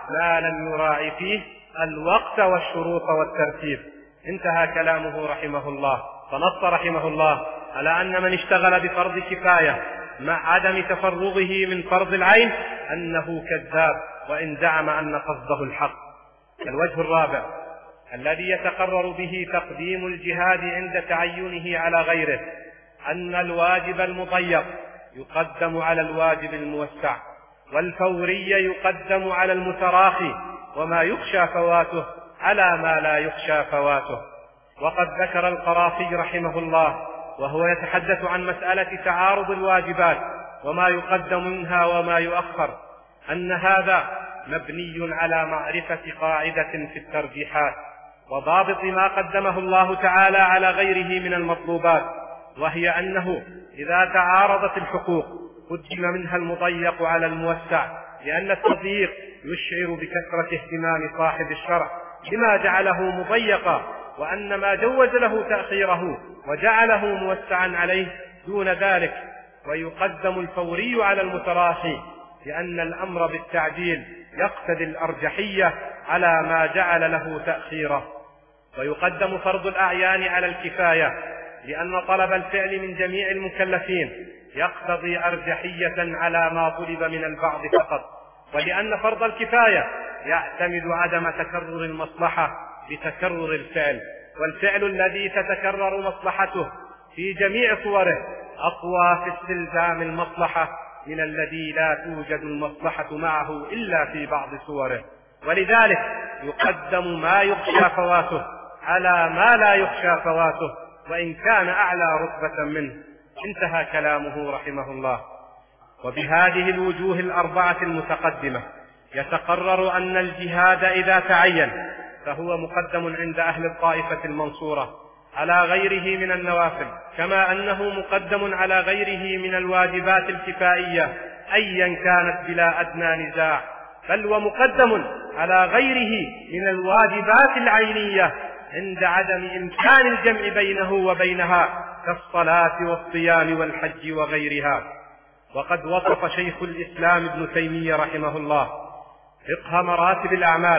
ما لم يراعي فيه الوقت والشروط والترتيب. انتهى كلامه رحمه الله. فنص رحمه الله على أن من اشتغل بفرض كفاية مع عدم تفرغه من فرض العين أنه كذاب وإن زعم أن قصده الحق. الوجه الرابع الذي يتقرر به تقديم الجهاد عند تعينه على غيره أن الواجب المضيق يقدم على الواجب الموسع، والفوري يقدم على المتراخي، وما يخشى فواته على ما لا يخشى فواته. وقد ذكر القرافي رحمه الله وهو يتحدث عن مسألة تعارض الواجبات وما يقدم منها وما يؤخر أن هذا مبني على معرفة قاعدة في الترجيحات وضابط ما قدمه الله تعالى على غيره من المطلوبات، وهي أنه إذا تعارضت الحقوق قدم منها المضيق على الموسع، لأن التضييق يشعر بكثرة اهتمام صاحب الشرع بما جعله مضيقا، وأن ما جوز له تأخيره وجعله موسعا عليه دون ذلك. ويقدم الفوري على المتراخي لأن الأمر بالتعجيل يقتضي الأرجحية على ما جعل له تأخيره. ويقدم فرض الأعيان على الكفاية لأن طلب الفعل من جميع المكلفين يقتضي أرجحية على ما طلب من البعض فقط، ولأن فرض الكفاية يعتمد عدم تكرر المصلحة بتكرر الفعل، والفعل الذي تتكرر مصلحته في جميع صوره أقوى في استلزام المصلحة من الذي لا توجد المصلحة معه إلا في بعض صوره، ولذلك يقدم ما يخشى فواته على ما لا يخشى فواته وإن كان أعلى رتبة منه. انتهى كلامه رحمه الله. وبهذه الوجوه الأربعة المتقدمة يتقرر أن الجهاد إذا تعين فهو مقدم عند أهل الطائفة المنصورة على غيره من النوافل، كما أنه مقدم على غيره من الواجبات الكفائية أيا كانت بلا أدنى نزاع، بل ومقدم على غيره من الواجبات العينية عند عدم إمكان الجمع بينه وبينها كالصلاة والصيام والحج وغيرها. وقد وصف شيخ الإسلام ابن تيمية رحمه الله فقه مراتب الأعمال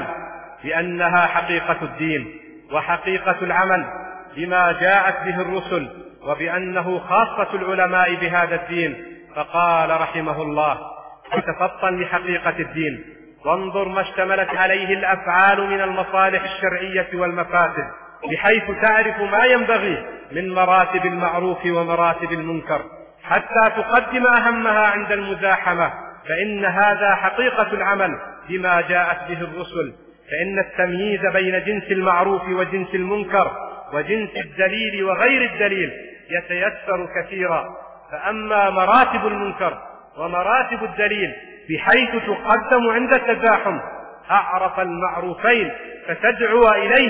بأنها حقيقة الدين وحقيقة العمل بما جاءت به الرسل، وبأنه خاصة العلماء بهذا الدين. فقال رحمه الله: فتفطن لحقيقة الدين وانظر ما اشتملت عليه الأفعال من المصالح الشرعية والمفاسد، بحيث تعرف ما ينبغي من مراتب المعروف ومراتب المنكر حتى تقدم أهمها عند المزاحمة، فإن هذا حقيقة العمل بما جاءت به الرسل. فإن التمييز بين جنس المعروف وجنس المنكر وجنس الدليل وغير الدليل يتيسر كثيرا، فأما مراتب المنكر ومراتب الدليل بحيث تقدم عند التزاحم أعرف المعروفين فتدعو إليه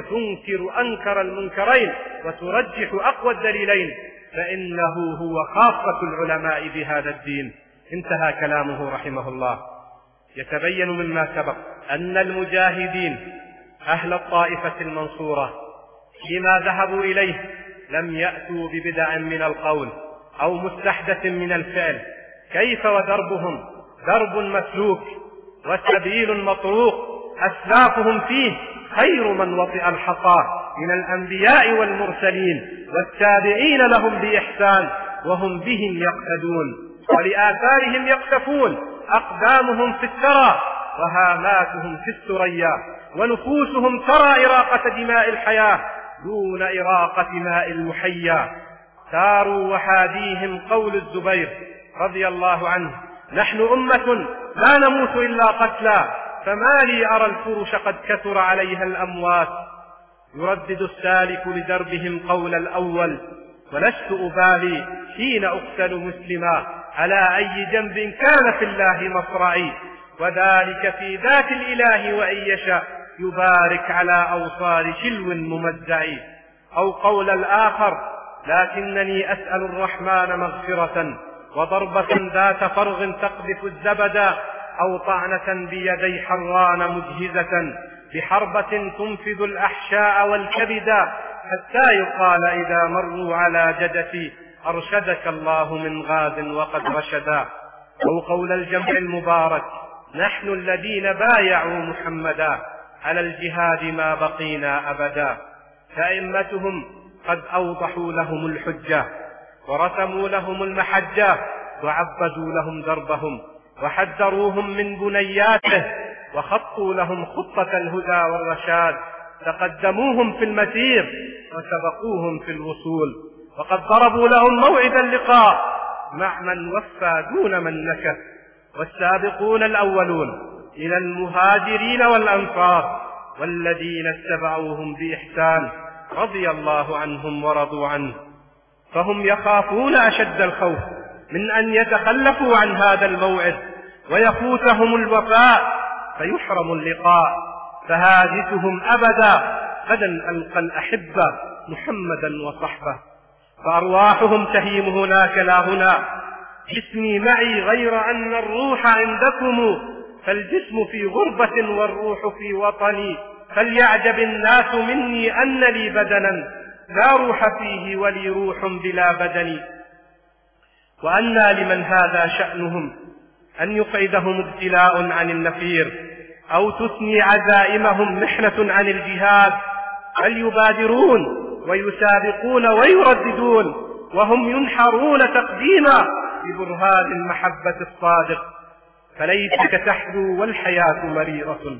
وتنكر أنكر المنكرين وترجح أقوى الدليلين، فإنه هو خاصة العلماء بهذا الدين. انتهى كلامه رحمه الله. يتبين مما سبق أن المجاهدين أهل الطائفة المنصورة فيما ذهبوا إليه لم يأتوا ببدع من القول أو مستحدث من الفعل، كيف ودربهم درب مسلوك وسبيل مطروق أسلافهم فيه خير من وطئ الحصى من الأنبياء والمرسلين والتابعين لهم بإحسان وهم بهم يقتدون ولآثارهم يقتفون، أقدامهم في الثرى وهاماتهم في الثريا، ونفوسهم ترى إراقة دماء الحياة دون إراقة ماء المحيا. ساروا وحاديهم قول الزبير رضي الله عنه: نحن أمة لا نموت إلا قتلا، فما لي أرى الفرش قد كثر عليها الأموات. يردد السالك لدربهم قول الأول: ولست أبالي حين أقتل مسلما على أي جنب كان في الله مصرعي، وذلك في ذات الإله وإن يشاء يبارك على أوصال شلو ممزع. أو قول الآخر: لكنني أسأل الرحمن مغفرة وضربة ذات فرغ تقذف الزبدا، أو طعنة بيدي حران مجهزة بحربة تنفذ الأحشاء والكبدا، حتى يقال إذا مروا على جدتي أرشدك الله من غاد وقد رشدا. أو قول الجمع المبارك: نحن الذين بايعوا محمدا على الجهاد ما بقينا أبدا. فأئمتهم قد أوضحوا لهم الحجة ورسموا لهم المحجة وعبدوا لهم دربهم وحذروهم من بنياته وخطوا لهم خطة الهدى والرشاد، تقدموهم في المسير وسبقوهم في الوصول، وقد ضربوا لهم موعد اللقاء مع من وفى دون من نكث. والسابقون الأولون إلى المهاجرين والأنصار والذين اتبعوهم بإحسان رضي الله عنهم ورضوا عنه، فهم يخافون أشد الخوف من أن يتخلفوا عن هذا الموعد ويفوتهم الوفاء فيحرموا اللقاء، فهاجسهم أبدا غدا ألقى الأحبة محمدا وصحبه، فأرواحهم تهيم هناك لا هنا، جسمي معي غير أن الروح عندكم، فالجسم في غربة والروح في وطني، فليعجب الناس مني أن لي بدنا لا روح فيه ولي روح بلا بدن. وأنى لمن هذا شأنهم أن يقعدهم ابتلاء عن النفير أو تثني عزائمهم محنة عن الجهاد، بل يبادرون ويسابقون ويرددون وهم ينحرون تقديما ببرهان المحبة الصادق. فليتك تحدو والحياة مريرة،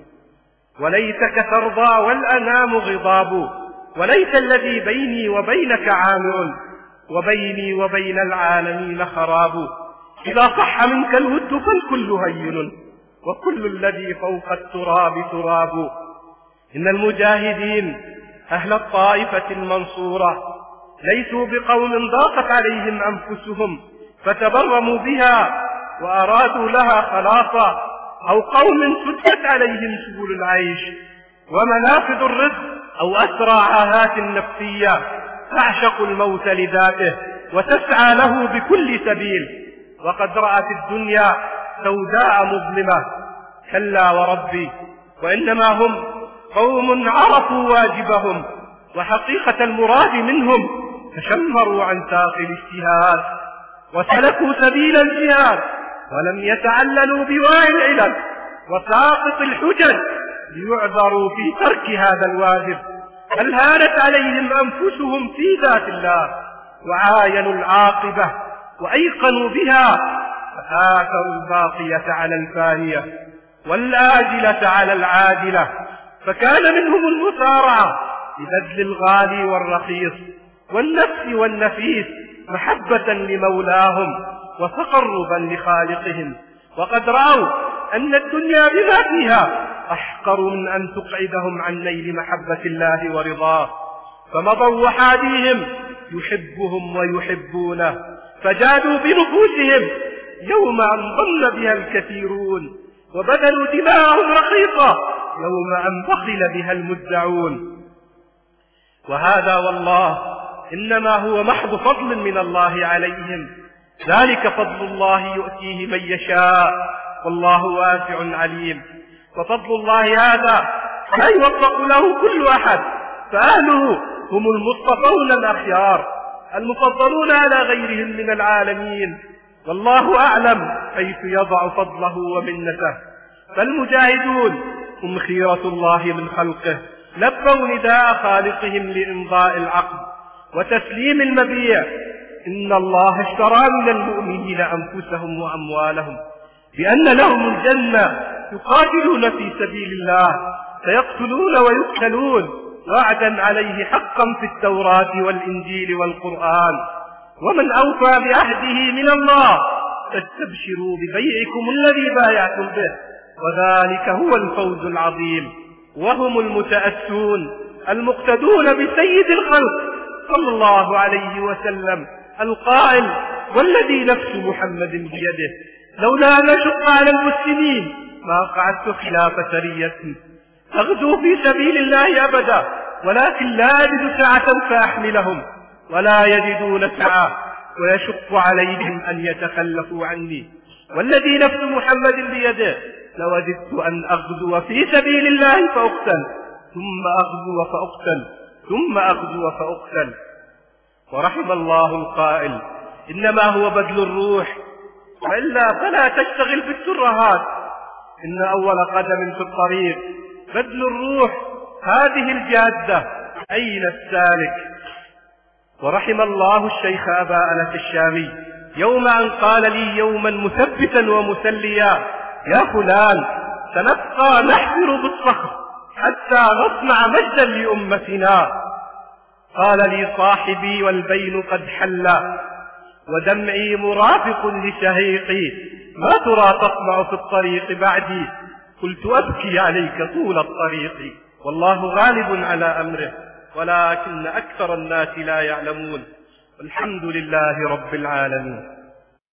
وليتك ترضى والأنام غضاب، وليت الذي بيني وبينك عامر، وبيني وبين العالمين خراب. إذا صح منك الود فالكل هين، وكل الذي فوق التراب تراب. إن المجاهدين أهل الطائفة المنصورة ليسوا بقوم ضاقت عليهم أنفسهم فتبرموا بها وأرادوا لها خلاصا، أو قوم سدت عليهم سبل العيش ومنافذ الرزق، أو أسرى عاهات نفسية تعشق الموت لذاته وتسعى له بكل سبيل، وقد رأت الدنيا سوداء مظلمة. كلا وربي، وإنما هم قوم عرفوا واجبهم وحقيقة المراد منهم، فشمروا عن ساق الاجتهاد وسلكوا سبيل الجهاد، ولم يتعللوا بواعي العلل وساقط الحجج ليعذروا في ترك هذا الواجب، بل هانت عليهم أنفسهم في ذات الله وعاينوا العاقبة وأيقنوا بها، فآثروا الباقية على الفانية والآجلة على العاجلة، فكان منهم المسارعة ببذل الغالي والرخيص والنفس والنفيس محبة لمولاهم وتقربا لخالقهم، وقد رأوا أن الدنيا بما فيها أحقر من أن تقعدهم عن نيل محبة الله ورضاه، فمضوا وحاديهم يحبهم ويحبونه، فجادوا بنفوسهم يوم أن ضل بها الكثيرون، وبذلوا دماءهم رخيصة يوم أن بخل بها المدعون. وهذا والله إنما هو محض فضل من الله عليهم، ذلك فضل الله يؤتيه من يشاء والله واسع عليم. وفضل الله هذا لا يوفق له كل أحد، فأهله هم المصطفون الأخيار المفضلون على غيرهم من العالمين، والله أعلم حيث يضع فضله ومنته. فالمجاهدون هم خيرة الله من خلقه، لبوا نداء خالقهم لإمضاء العقد وتسليم المبيع. إن الله اشترى من المؤمنين أنفسهم وأموالهم بأن لهم الجنة، يقاتلون في سبيل الله فيقتلون ويقتلون، وعدا عليه حقا في التوراة والإنجيل والقرآن. ومن أوفى بعهده من الله فاستبشروا ببيعكم الذي بايعتم به، وذلك هو الفوز العظيم. وهم المتأسون المقتدون بسيد الخلق صلى الله عليه وسلم القائل: والذي نفس محمد بيده لولا أن أشق على المسلمين ما قعدت خلاف سرية أغزو في سبيل الله أبدا، ولكن لا أجد سعة فأحملهم ولا يجدون سعة ويشق عليهم أن يتخلفوا عني، والذي نفس محمد بيده لوجدت أن أغزو في سبيل الله فأقتل ثم أغزو فأقتل ثم أغزو فأقتل. ورحم الله القائل: إنما هو بذل الروح، وإلا فلا تشتغل بالترهات. إن أول قدم في الطريق بذل الروح. هذه الجادة أين السالك؟ ورحم الله الشيخ أبا أنس الشامي يوم أن قال لي يوما مثبتا ومسليا: يا فلان، سنبقى نحفر بالصخر حتى نصنع مجدا لأمتنا. قال لي صاحبي: والبين قد حل ودمعي مرافق لشهيقي، ما ترى تطمع في الطريق بعدي؟ قلت: أبكي عليك طول الطريق. والله غالب على أمره ولكن أكثر الناس لا يعلمون. والحمد لله رب العالمين.